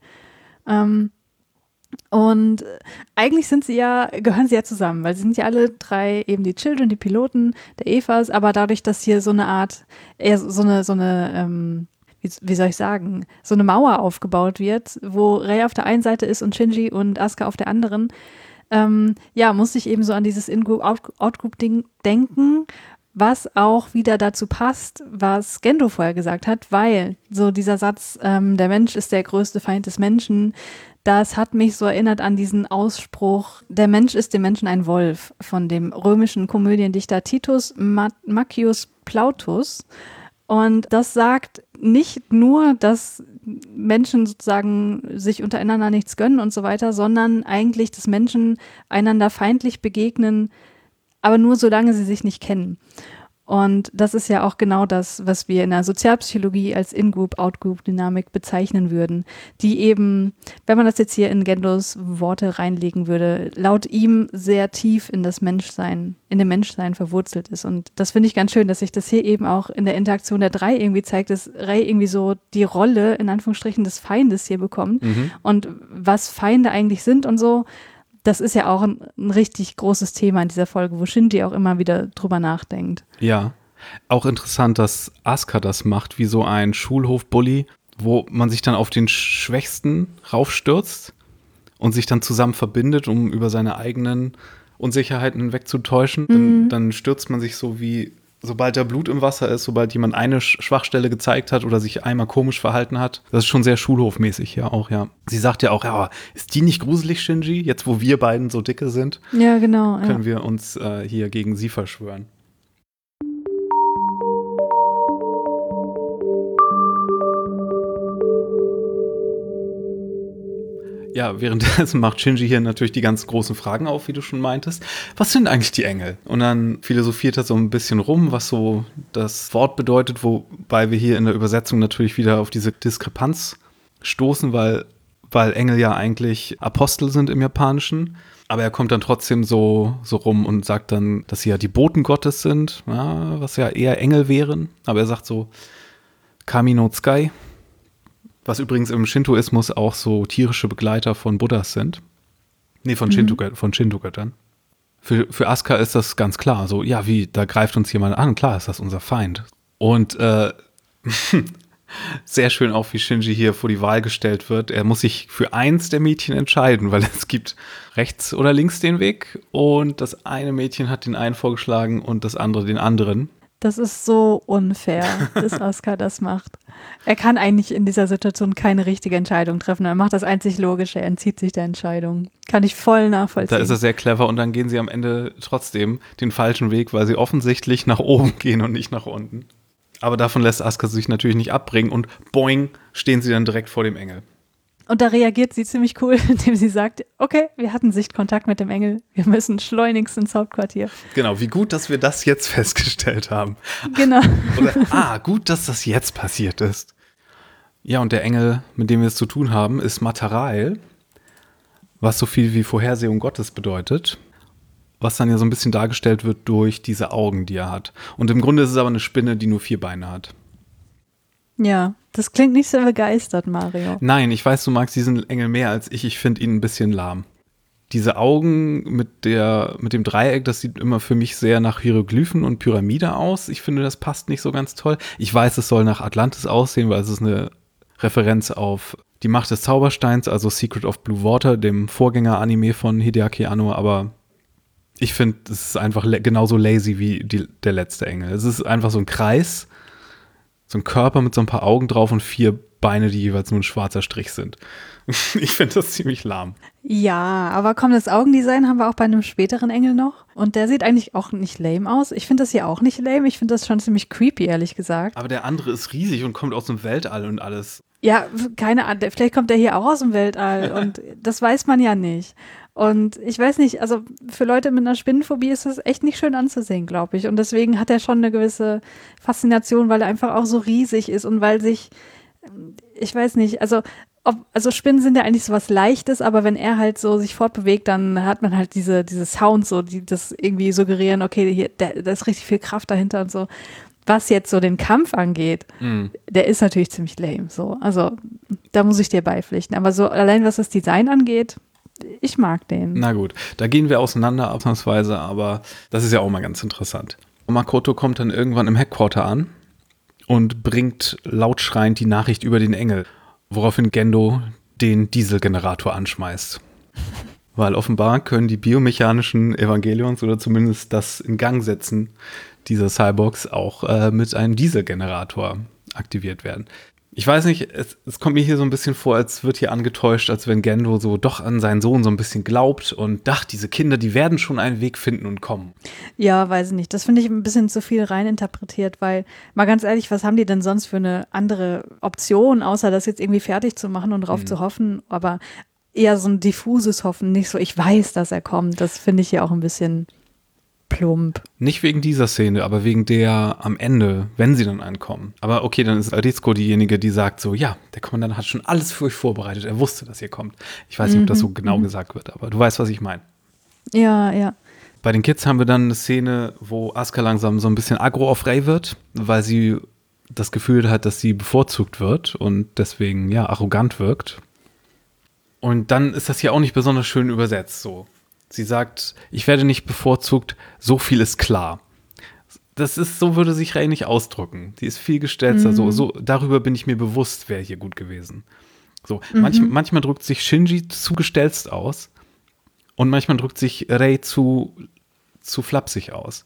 Und eigentlich gehören sie ja zusammen, weil sie sind ja alle drei eben die Children, die Piloten der Evas, aber dadurch, dass hier so eine Art, eher so eine wie soll ich sagen, so eine Mauer aufgebaut wird, wo Rey auf der einen Seite ist und Shinji und Asuka auf der anderen, musste ich eben so an dieses In-Group, Out-Group-Ding denken, was auch wieder dazu passt, was Gendo vorher gesagt hat, weil so dieser Satz, der Mensch ist der größte Feind des Menschen, das hat mich so erinnert an diesen Ausspruch, der Mensch ist dem Menschen ein Wolf, von dem römischen Komödiendichter Titus Maccius Plautus. Und das sagt nicht nur, dass Menschen sozusagen sich untereinander nichts gönnen und so weiter, sondern eigentlich, dass Menschen einander feindlich begegnen, aber nur solange sie sich nicht kennen. Und das ist ja auch genau das, was wir in der Sozialpsychologie als In-Group, Out-Group-Dynamik bezeichnen würden, die eben, wenn man das jetzt hier in Gendos Worte reinlegen würde, laut ihm sehr tief in das Menschsein, in dem Menschsein verwurzelt ist. Und das finde ich ganz schön, dass sich das hier eben auch in der Interaktion der drei irgendwie zeigt, dass Rey irgendwie so die Rolle, in Anführungsstrichen, des Feindes hier bekommt und was Feinde eigentlich sind und so. Das ist ja auch ein richtig großes Thema in dieser Folge, wo Shinji auch immer wieder drüber nachdenkt. Ja, auch interessant, dass Asuka das macht, wie so ein Schulhof-Bully, wo man sich dann auf den Schwächsten raufstürzt und sich dann zusammen verbindet, um über seine eigenen Unsicherheiten wegzutäuschen. Dann stürzt man sich so wie, sobald da Blut im Wasser ist, sobald jemand eine Schwachstelle gezeigt hat oder sich einmal komisch verhalten hat. Das ist schon sehr schulhofmäßig ja auch, ja. Sie sagt ja auch, ja, ist die nicht gruselig, Shinji? Jetzt, wo wir beiden so dicke sind, ja, genau, können wir uns hier gegen sie verschwören. Ja, währenddessen macht Shinji hier natürlich die ganz großen Fragen auf, wie du schon meintest. Was sind eigentlich die Engel? Und dann philosophiert er so ein bisschen rum, was so das Wort bedeutet, wobei wir hier in der Übersetzung natürlich wieder auf diese Diskrepanz stoßen, weil Engel ja eigentlich Apostel sind im Japanischen. Aber er kommt dann trotzdem so rum und sagt dann, dass sie ja die Boten Gottes sind, ja, was ja eher Engel wären. Aber er sagt so, Kami no Tsukai. Was übrigens im Shintoismus auch so tierische Begleiter von Buddhas sind. Nee, von Shinto-Göttern. Für Asuka ist das ganz klar. So, ja, wie, da greift uns jemand an. Klar ist das unser Feind. Und sehr schön auch, wie Shinji hier vor die Wahl gestellt wird. Er muss sich für eins der Mädchen entscheiden, weil es gibt rechts oder links den Weg. Und das eine Mädchen hat den einen vorgeschlagen und das andere den anderen. Das ist so unfair, dass Asuka das macht. Er kann eigentlich in dieser Situation keine richtige Entscheidung treffen. Er macht das einzig Logische, er entzieht sich der Entscheidung. Kann ich voll nachvollziehen. Da ist er sehr clever und dann gehen sie am Ende trotzdem den falschen Weg, weil sie offensichtlich nach oben gehen und nicht nach unten. Aber davon lässt Asuka sich natürlich nicht abbringen und boing, stehen sie dann direkt vor dem Engel. Und da reagiert sie ziemlich cool, indem sie sagt, okay, wir hatten Sichtkontakt mit dem Engel, wir müssen schleunigst ins Hauptquartier. Genau, wie gut, dass wir das jetzt festgestellt haben. Genau. Oder, gut, dass das jetzt passiert ist. Ja, und der Engel, mit dem wir es zu tun haben, ist Matarael, was so viel wie Vorhersehung Gottes bedeutet, was dann ja so ein bisschen dargestellt wird durch diese Augen, die er hat. Und im Grunde ist es aber eine Spinne, die nur 4 Beine hat. Ja, das klingt nicht so begeistert, Mario. Nein, ich weiß, du magst diesen Engel mehr als ich. Ich finde ihn ein bisschen lahm. Diese Augen mit dem Dreieck, das sieht immer für mich sehr nach Hieroglyphen und Pyramide aus. Ich finde, das passt nicht so ganz toll. Ich weiß, es soll nach Atlantis aussehen, weil es ist eine Referenz auf die Macht des Zaubersteins, also Secret of Blue Water, dem Vorgänger-Anime von Hideaki Anno, aber ich finde, es ist einfach genauso lazy wie der letzte Engel. Es ist einfach so ein Kreis, so ein Körper mit so ein paar Augen drauf und 4 Beine, die jeweils nur ein schwarzer Strich sind. Ich finde das ziemlich lahm. Ja, aber komm, das Augendesign haben wir auch bei einem späteren Engel noch. Und der sieht eigentlich auch nicht lame aus. Ich finde das hier auch nicht lame. Ich finde das schon ziemlich creepy, ehrlich gesagt. Aber der andere ist riesig und kommt aus dem Weltall und alles. Ja, keine Ahnung. Vielleicht kommt der hier auch aus dem Weltall. Und das weiß man ja nicht. Und ich weiß nicht, also für Leute mit einer Spinnenphobie ist das echt nicht schön anzusehen, glaube ich. Und deswegen hat er schon eine gewisse Faszination, weil er einfach auch so riesig ist und weil sich, ich weiß nicht, also Spinnen sind ja eigentlich so was Leichtes, aber wenn er halt so sich fortbewegt, dann hat man halt diese Sounds, so, die das irgendwie suggerieren, okay, hier, da ist richtig viel Kraft dahinter und so. Was jetzt so den Kampf angeht, der ist natürlich ziemlich lame, so. Also, da muss ich dir beipflichten. Aber so allein was das Design angeht, ich mag den. Na gut, da gehen wir auseinander ausnahmsweise, aber das ist ja auch mal ganz interessant. Makoto kommt dann irgendwann im Headquarter an und bringt laut schreiend die Nachricht über den Engel, woraufhin Gendo den Dieselgenerator anschmeißt. Weil offenbar können die biomechanischen Evangelions oder zumindest das in Gang setzen dieser Cyborgs auch mit einem Dieselgenerator aktiviert werden. Ich weiß nicht, es kommt mir hier so ein bisschen vor, als wird hier angetäuscht, als wenn Gendo so doch an seinen Sohn so ein bisschen glaubt und dachte, diese Kinder, die werden schon einen Weg finden und kommen. Ja, weiß ich nicht. Das finde ich ein bisschen zu viel reininterpretiert, weil, mal ganz ehrlich, was haben die denn sonst für eine andere Option, außer das jetzt irgendwie fertig zu machen und drauf zu hoffen, aber eher so ein diffuses Hoffen, nicht so, ich weiß, dass er kommt. Das finde ich hier auch ein bisschen plump. Nicht wegen dieser Szene, aber wegen der am Ende, wenn sie dann ankommen. Aber okay, dann ist Rizko diejenige, die sagt so, ja, der Kommandant hat schon alles für euch vorbereitet. Er wusste, dass ihr kommt. Ich weiß nicht, ob das so genau gesagt wird, aber du weißt, was ich meine. Ja, ja. Bei den Kids haben wir dann eine Szene, wo Asuka langsam so ein bisschen aggro auf Rei wird, weil sie das Gefühl hat, dass sie bevorzugt wird und deswegen, ja, arrogant wirkt. Und dann ist das hier auch nicht besonders schön übersetzt, so. Sie sagt, ich werde nicht bevorzugt, so viel ist klar. Das ist, so würde sich Rei nicht ausdrücken. Die ist viel gestellter, so darüber bin ich mir bewusst, wäre hier gut gewesen. So, manchmal drückt sich Shinji zu gestelzt aus und manchmal drückt sich Rei zu flapsig aus.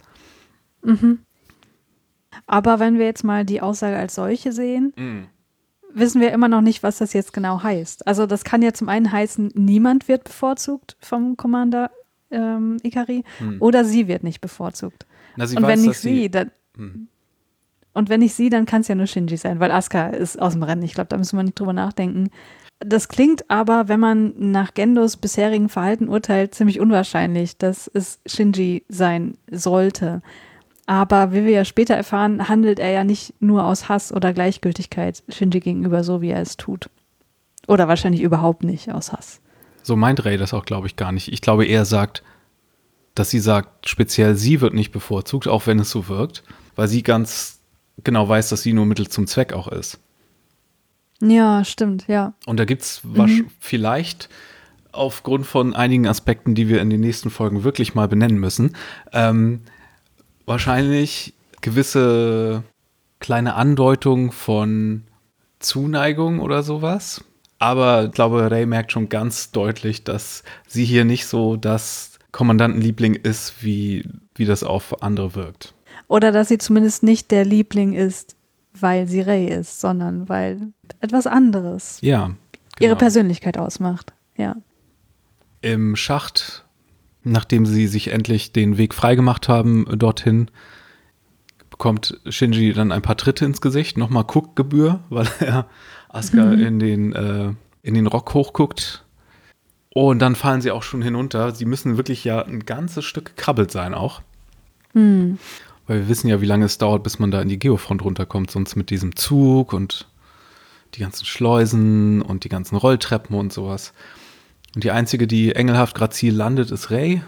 Aber wenn wir jetzt mal die Aussage als solche sehen, wissen wir immer noch nicht, was das jetzt genau heißt. Also das kann ja zum einen heißen, niemand wird bevorzugt vom Commander Ikari oder sie wird nicht bevorzugt. Na, sie und weiß, wenn nicht dass sie, dann und wenn nicht sie, dann kann es ja nur Shinji sein, weil Asuka ist aus dem Rennen. Ich glaube, da müssen wir nicht drüber nachdenken. Das klingt aber, wenn man nach Gendos bisherigen Verhalten urteilt, ziemlich unwahrscheinlich, dass es Shinji sein sollte. Aber wie wir ja später erfahren, handelt er ja nicht nur aus Hass oder Gleichgültigkeit Shinji gegenüber, so wie er es tut. Oder wahrscheinlich überhaupt nicht aus Hass. So meint Rei das auch, glaube ich, gar nicht. Ich glaube, er sagt, dass sie sagt, speziell sie wird nicht bevorzugt, auch wenn es so wirkt, weil sie ganz genau weiß, dass sie nur Mittel zum Zweck auch ist. Ja, stimmt, ja. Und da gibt es vielleicht aufgrund von einigen Aspekten, die wir in den nächsten Folgen wirklich mal benennen müssen, wahrscheinlich gewisse kleine Andeutungen von Zuneigung oder sowas. Aber ich glaube, Rey merkt schon ganz deutlich, dass sie hier nicht so das Kommandantenliebling ist, wie das auf andere wirkt. Oder dass sie zumindest nicht der Liebling ist, weil sie Rey ist, sondern weil etwas anderes Ja, ihre genau. Persönlichkeit ausmacht. Ja. Im Schacht, nachdem sie sich endlich den Weg freigemacht haben dorthin, bekommt Shinji dann ein paar Tritte ins Gesicht, nochmal Guckgebühr, weil er Asuka in den Rock hochguckt. Und dann fallen sie auch schon hinunter. Sie müssen wirklich ja ein ganzes Stück gekrabbelt sein auch. Weil wir wissen ja, wie lange es dauert, bis man da in die Geofront runterkommt, sonst mit diesem Zug und die ganzen Schleusen und die ganzen Rolltreppen und sowas. Und die einzige, die engelhaft grazil landet, ist Rey.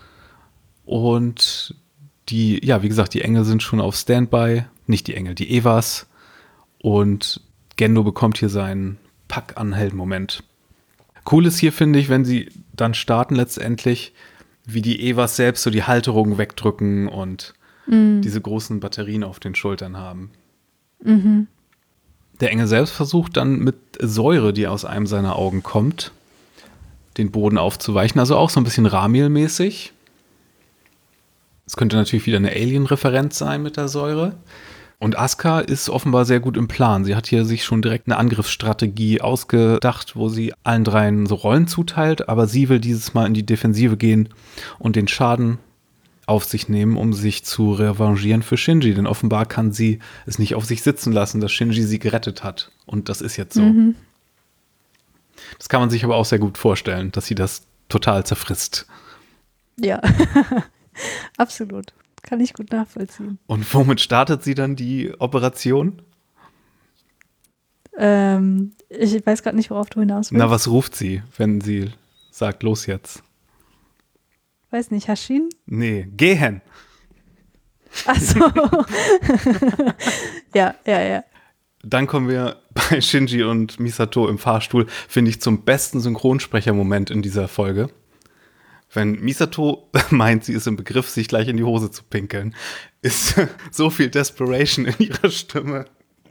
Und wie gesagt, die Engel sind schon auf Standby. Nicht die Engel, die Evas. Und Gendo bekommt hier seinen Pack an Heldenmoment. Cool ist hier, finde ich, wenn sie dann starten letztendlich, wie die Evas selbst so die Halterungen wegdrücken und diese großen Batterien auf den Schultern haben. Der Engel selbst versucht dann mit Säure, die aus einem seiner Augen kommt, den Boden aufzuweichen. Also auch so ein bisschen Ramiel-mäßig. Es könnte natürlich wieder eine Alien-Referenz sein mit der Säure. Und Asuka ist offenbar sehr gut im Plan. Sie hat hier sich schon direkt eine Angriffsstrategie ausgedacht, wo sie allen dreien so Rollen zuteilt, aber sie will dieses Mal in die Defensive gehen und den Schaden auf sich nehmen, um sich zu revanchieren für Shinji. Denn offenbar kann sie es nicht auf sich sitzen lassen, dass Shinji sie gerettet hat. Und das ist jetzt so. Das kann man sich aber auch sehr gut vorstellen, dass sie das total zerfrisst. Ja, absolut. Kann ich gut nachvollziehen. Und womit startet sie dann die Operation? Ich weiß gerade nicht, worauf du hinaus willst. Na, was ruft sie, wenn sie sagt, los jetzt? Weiß nicht, Hashin? Nee, gehen. Ach so. Ja. Dann kommen wir bei Shinji und Misato im Fahrstuhl, finde ich, zum besten Synchronsprechermoment in dieser Folge. Wenn Misato meint, sie ist im Begriff, sich gleich in die Hose zu pinkeln, ist so viel Desperation in ihrer Stimme.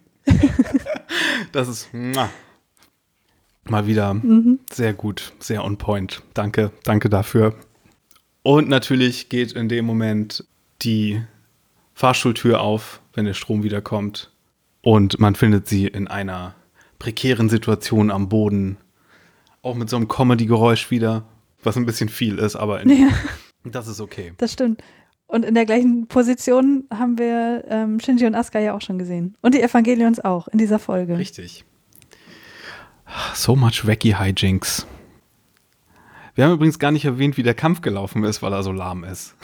Das ist mal wieder sehr gut, sehr on point. Danke dafür. Und natürlich geht in dem Moment die Fahrstuhltür auf, wenn der Strom wiederkommt. Und man findet sie in einer prekären Situation am Boden. Auch mit so einem Comedy-Geräusch wieder, was ein bisschen viel ist, aber das ist okay. Das stimmt. Und in der gleichen Position haben wir Shinji und Asuka ja auch schon gesehen. Und die Evangelions auch in dieser Folge. Richtig. So much wacky Hijinks. Wir haben übrigens gar nicht erwähnt, wie der Kampf gelaufen ist, weil er so lahm ist.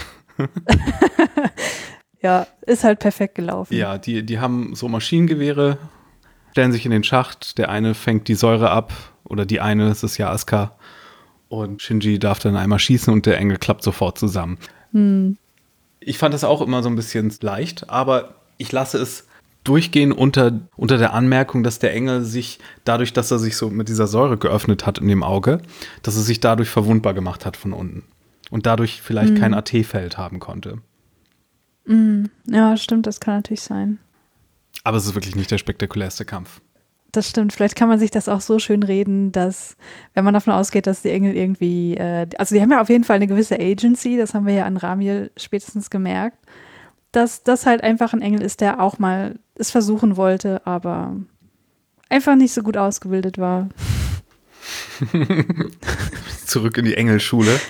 Ja, ist halt perfekt gelaufen. Ja, die haben so Maschinengewehre, stellen sich in den Schacht. Der eine fängt die Säure ab, oder die eine, das ist ja Asuka. Und Shinji darf dann einmal schießen und der Engel klappt sofort zusammen. Ich fand das auch immer so ein bisschen leicht, aber ich lasse es durchgehen unter der Anmerkung, dass der Engel sich dadurch, dass er sich so mit dieser Säure geöffnet hat in dem Auge, dass er sich dadurch verwundbar gemacht hat von unten. Und dadurch vielleicht kein AT-Feld haben konnte. Ja, stimmt, das kann natürlich sein. Aber es ist wirklich nicht der spektakulärste Kampf. Das stimmt. Vielleicht kann man sich das auch so schön reden, dass, wenn man davon ausgeht, dass die Engel irgendwie, also die haben ja auf jeden Fall eine gewisse Agency, das haben wir ja an Ramiel spätestens gemerkt, dass das halt einfach ein Engel ist, der auch mal es versuchen wollte, aber einfach nicht so gut ausgebildet war. Zurück in die Engelschule.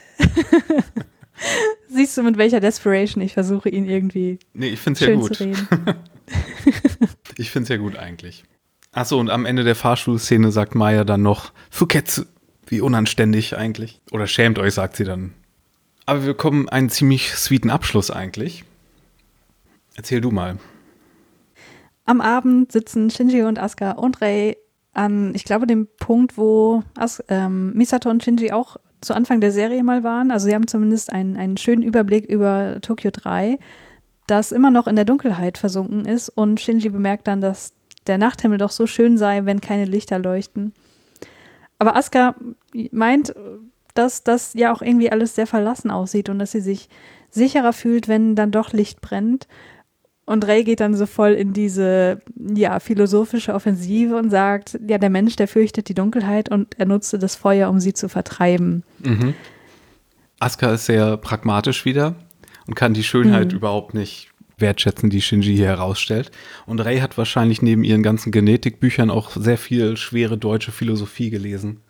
Siehst du, mit welcher Desperation ich versuche, ihn irgendwie ich find's ja schön gut. zu reden. Ich find's ja gut eigentlich. Achso, und am Ende der Fahrstuhlszene sagt Maya dann noch, Fuketsu, wie unanständig eigentlich. Oder schämt euch, sagt sie dann. Aber wir bekommen einen ziemlich sweeten Abschluss eigentlich. Erzähl du mal. Am Abend sitzen Shinji und Asuka und Rei an, ich glaube, dem Punkt, wo Misato und Shinji auch zu Anfang der Serie mal waren. Also sie haben zumindest einen schönen Überblick über Tokyo 3, das immer noch in der Dunkelheit versunken ist. Und Shinji bemerkt dann, dass der Nachthimmel doch so schön sei, wenn keine Lichter leuchten. Aber Asuka meint, dass das ja auch irgendwie alles sehr verlassen aussieht und dass sie sich sicherer fühlt, wenn dann doch Licht brennt. Und Rey geht dann so voll in diese, philosophische Offensive und sagt, ja, der Mensch, der fürchtet die Dunkelheit und er nutzte das Feuer, um sie zu vertreiben. Mhm. Asuka ist sehr pragmatisch wieder und kann die Schönheit überhaupt nicht wertschätzen, die Shinji hier herausstellt. Und Rey hat wahrscheinlich neben ihren ganzen Genetikbüchern auch sehr viel schwere deutsche Philosophie gelesen.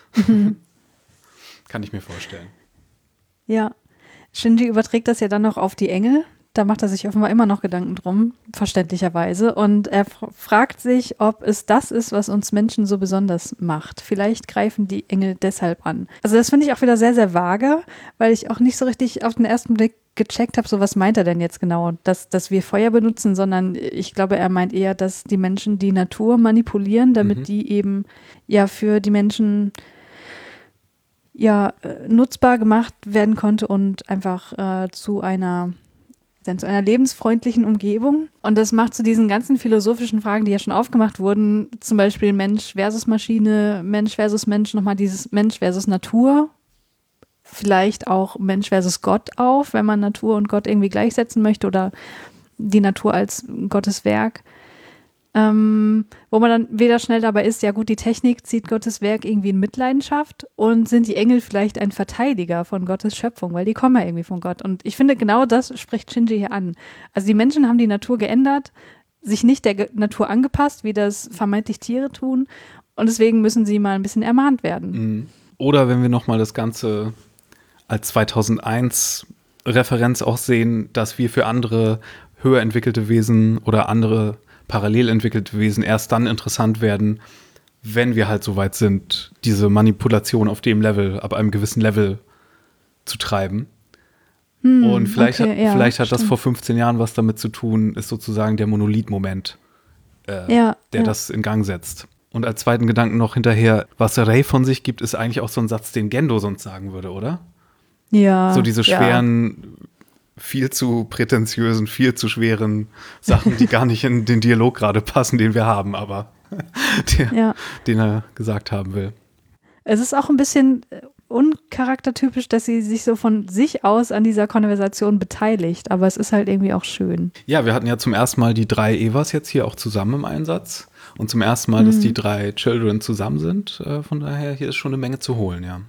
Kann ich mir vorstellen. Ja, Shinji überträgt das ja dann noch auf die Engel. Da macht er sich offenbar immer noch Gedanken drum, verständlicherweise. Und er fragt sich, ob es das ist, was uns Menschen so besonders macht. Vielleicht greifen die Engel deshalb an. Also das finde ich auch wieder sehr, sehr vage, weil ich auch nicht so richtig auf den ersten Blick gecheckt habe, so was meint er denn jetzt genau, dass wir Feuer benutzen, sondern ich glaube, er meint eher, dass die Menschen die Natur manipulieren, damit die eben für die Menschen nutzbar gemacht werden konnte und einfach zu einer lebensfreundlichen Umgebung. Und das macht zu diesen ganzen philosophischen Fragen, die ja schon aufgemacht wurden, zum Beispiel Mensch versus Maschine, Mensch versus Mensch, nochmal dieses Mensch versus Natur, vielleicht auch Mensch versus Gott auf, wenn man Natur und Gott irgendwie gleichsetzen möchte oder die Natur als Gottes Werk. Wo man dann wieder schnell dabei ist, ja gut, die Technik zieht Gottes Werk irgendwie in Mitleidenschaft und sind die Engel vielleicht ein Verteidiger von Gottes Schöpfung, weil die kommen ja irgendwie von Gott. Und ich finde, genau das spricht Shinji hier an. Also die Menschen haben die Natur geändert, sich nicht der Natur angepasst, wie das vermeintlich Tiere tun und deswegen müssen sie mal ein bisschen ermahnt werden. Oder wenn wir nochmal das Ganze als 2001 Referenz auch sehen, dass wir für andere höher entwickelte Wesen oder andere parallel entwickelte Wesen erst dann interessant werden, wenn wir halt so weit sind, diese Manipulation auf dem Level, ab einem gewissen Level zu treiben. Und vielleicht hat das vor 15 Jahren was damit zu tun, ist sozusagen der Monolith-Moment, der das in Gang setzt. Und als zweiten Gedanken noch hinterher, was Rey von sich gibt, ist eigentlich auch so ein Satz, den Gendo sonst sagen würde, oder? Ja. So diese schweren, viel zu prätentiösen, viel zu schweren Sachen, die gar nicht in den Dialog gerade passen, den wir haben, aber den er gesagt haben will. Es ist auch ein bisschen uncharaktertypisch, dass sie sich so von sich aus an dieser Konversation beteiligt, aber es ist halt irgendwie auch schön. Ja, wir hatten ja zum ersten Mal die 3 Evas jetzt hier auch zusammen im Einsatz und zum ersten Mal, dass die 3 Children zusammen sind. Von daher, hier ist schon eine Menge zu holen, ja.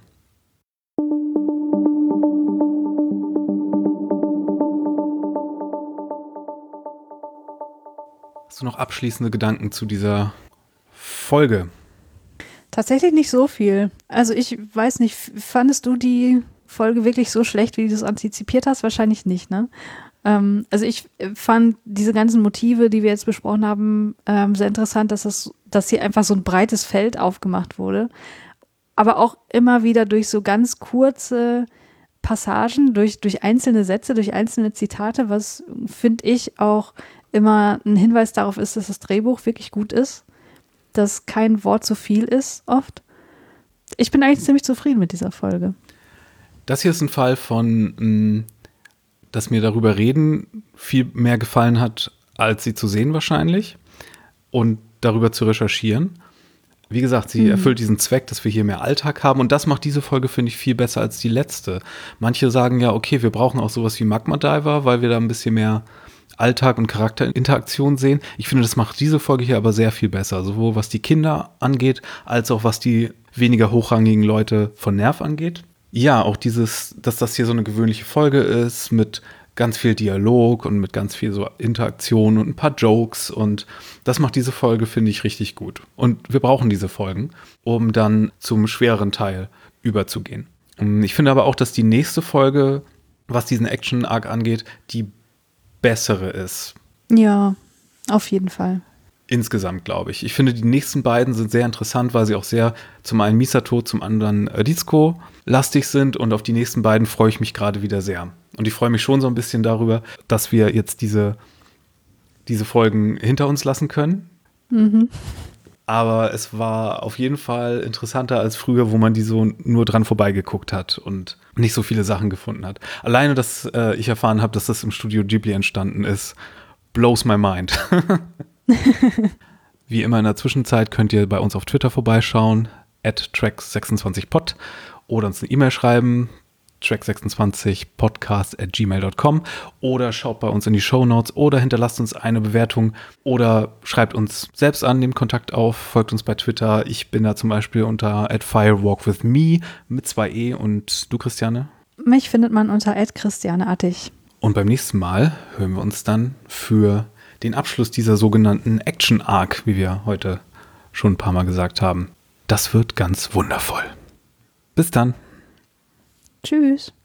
Hast du noch abschließende Gedanken zu dieser Folge? Tatsächlich nicht so viel. Also ich weiß nicht, fandest du die Folge wirklich so schlecht, wie du es antizipiert hast? Wahrscheinlich nicht, ne? Also ich fand diese ganzen Motive, die wir jetzt besprochen haben, sehr interessant, dass hier einfach so ein breites Feld aufgemacht wurde. Aber auch immer wieder durch so ganz kurze Passagen, durch einzelne Sätze, durch einzelne Zitate, was, finde ich, auch immer ein Hinweis darauf ist, dass das Drehbuch wirklich gut ist, dass kein Wort zu viel ist oft. Ich bin eigentlich ziemlich zufrieden mit dieser Folge. Das hier ist ein Fall von, dass mir darüber reden viel mehr gefallen hat, als sie zu sehen wahrscheinlich und darüber zu recherchieren. Wie gesagt, sie erfüllt diesen Zweck, dass wir hier mehr Alltag haben und das macht diese Folge, finde ich, viel besser als die letzte. Manche sagen ja, okay, wir brauchen auch sowas wie Magma Diver, weil wir da ein bisschen mehr Alltag und Charakterinteraktion sehen. Ich finde, das macht diese Folge hier aber sehr viel besser, sowohl was die Kinder angeht, als auch was die weniger hochrangigen Leute von Nerv angeht. Ja, auch dass das hier so eine gewöhnliche Folge ist mit ganz viel Dialog und mit ganz viel so Interaktion und ein paar Jokes und das macht diese Folge, finde ich, richtig gut. Und wir brauchen diese Folgen, um dann zum schwereren Teil überzugehen. Ich finde aber auch, dass die nächste Folge, was diesen Action-Arc angeht, die bessere ist. Ja, auf jeden Fall. Insgesamt, glaube ich. Ich finde, die nächsten beiden sind sehr interessant, weil sie auch sehr zum einen Misato, zum anderen Rizko lastig sind und auf die nächsten beiden freue ich mich gerade wieder sehr. Und ich freue mich schon so ein bisschen darüber, dass wir jetzt diese Folgen hinter uns lassen können. Aber es war auf jeden Fall interessanter als früher, wo man die so nur dran vorbeigeguckt hat und nicht so viele Sachen gefunden hat. Alleine, dass ich erfahren habe, dass das im Studio Ghibli entstanden ist, blows my mind. Wie immer in der Zwischenzeit könnt ihr bei uns auf Twitter vorbeischauen, @track26pod, oder uns eine E-Mail schreiben, track26podcast@gmail.com, oder schaut bei uns in die Shownotes oder hinterlasst uns eine Bewertung oder schreibt uns selbst an, nehmt Kontakt auf, folgt uns bei Twitter. Ich bin da zum Beispiel unter @firewalkwithme mit 2 und du, Christiane? Mich findet man unter @christianeartig. Und beim nächsten Mal hören wir uns dann für den Abschluss dieser sogenannten Action Arc, wie wir heute schon ein paar Mal gesagt haben. Das wird ganz wundervoll. Bis dann. Tschüss.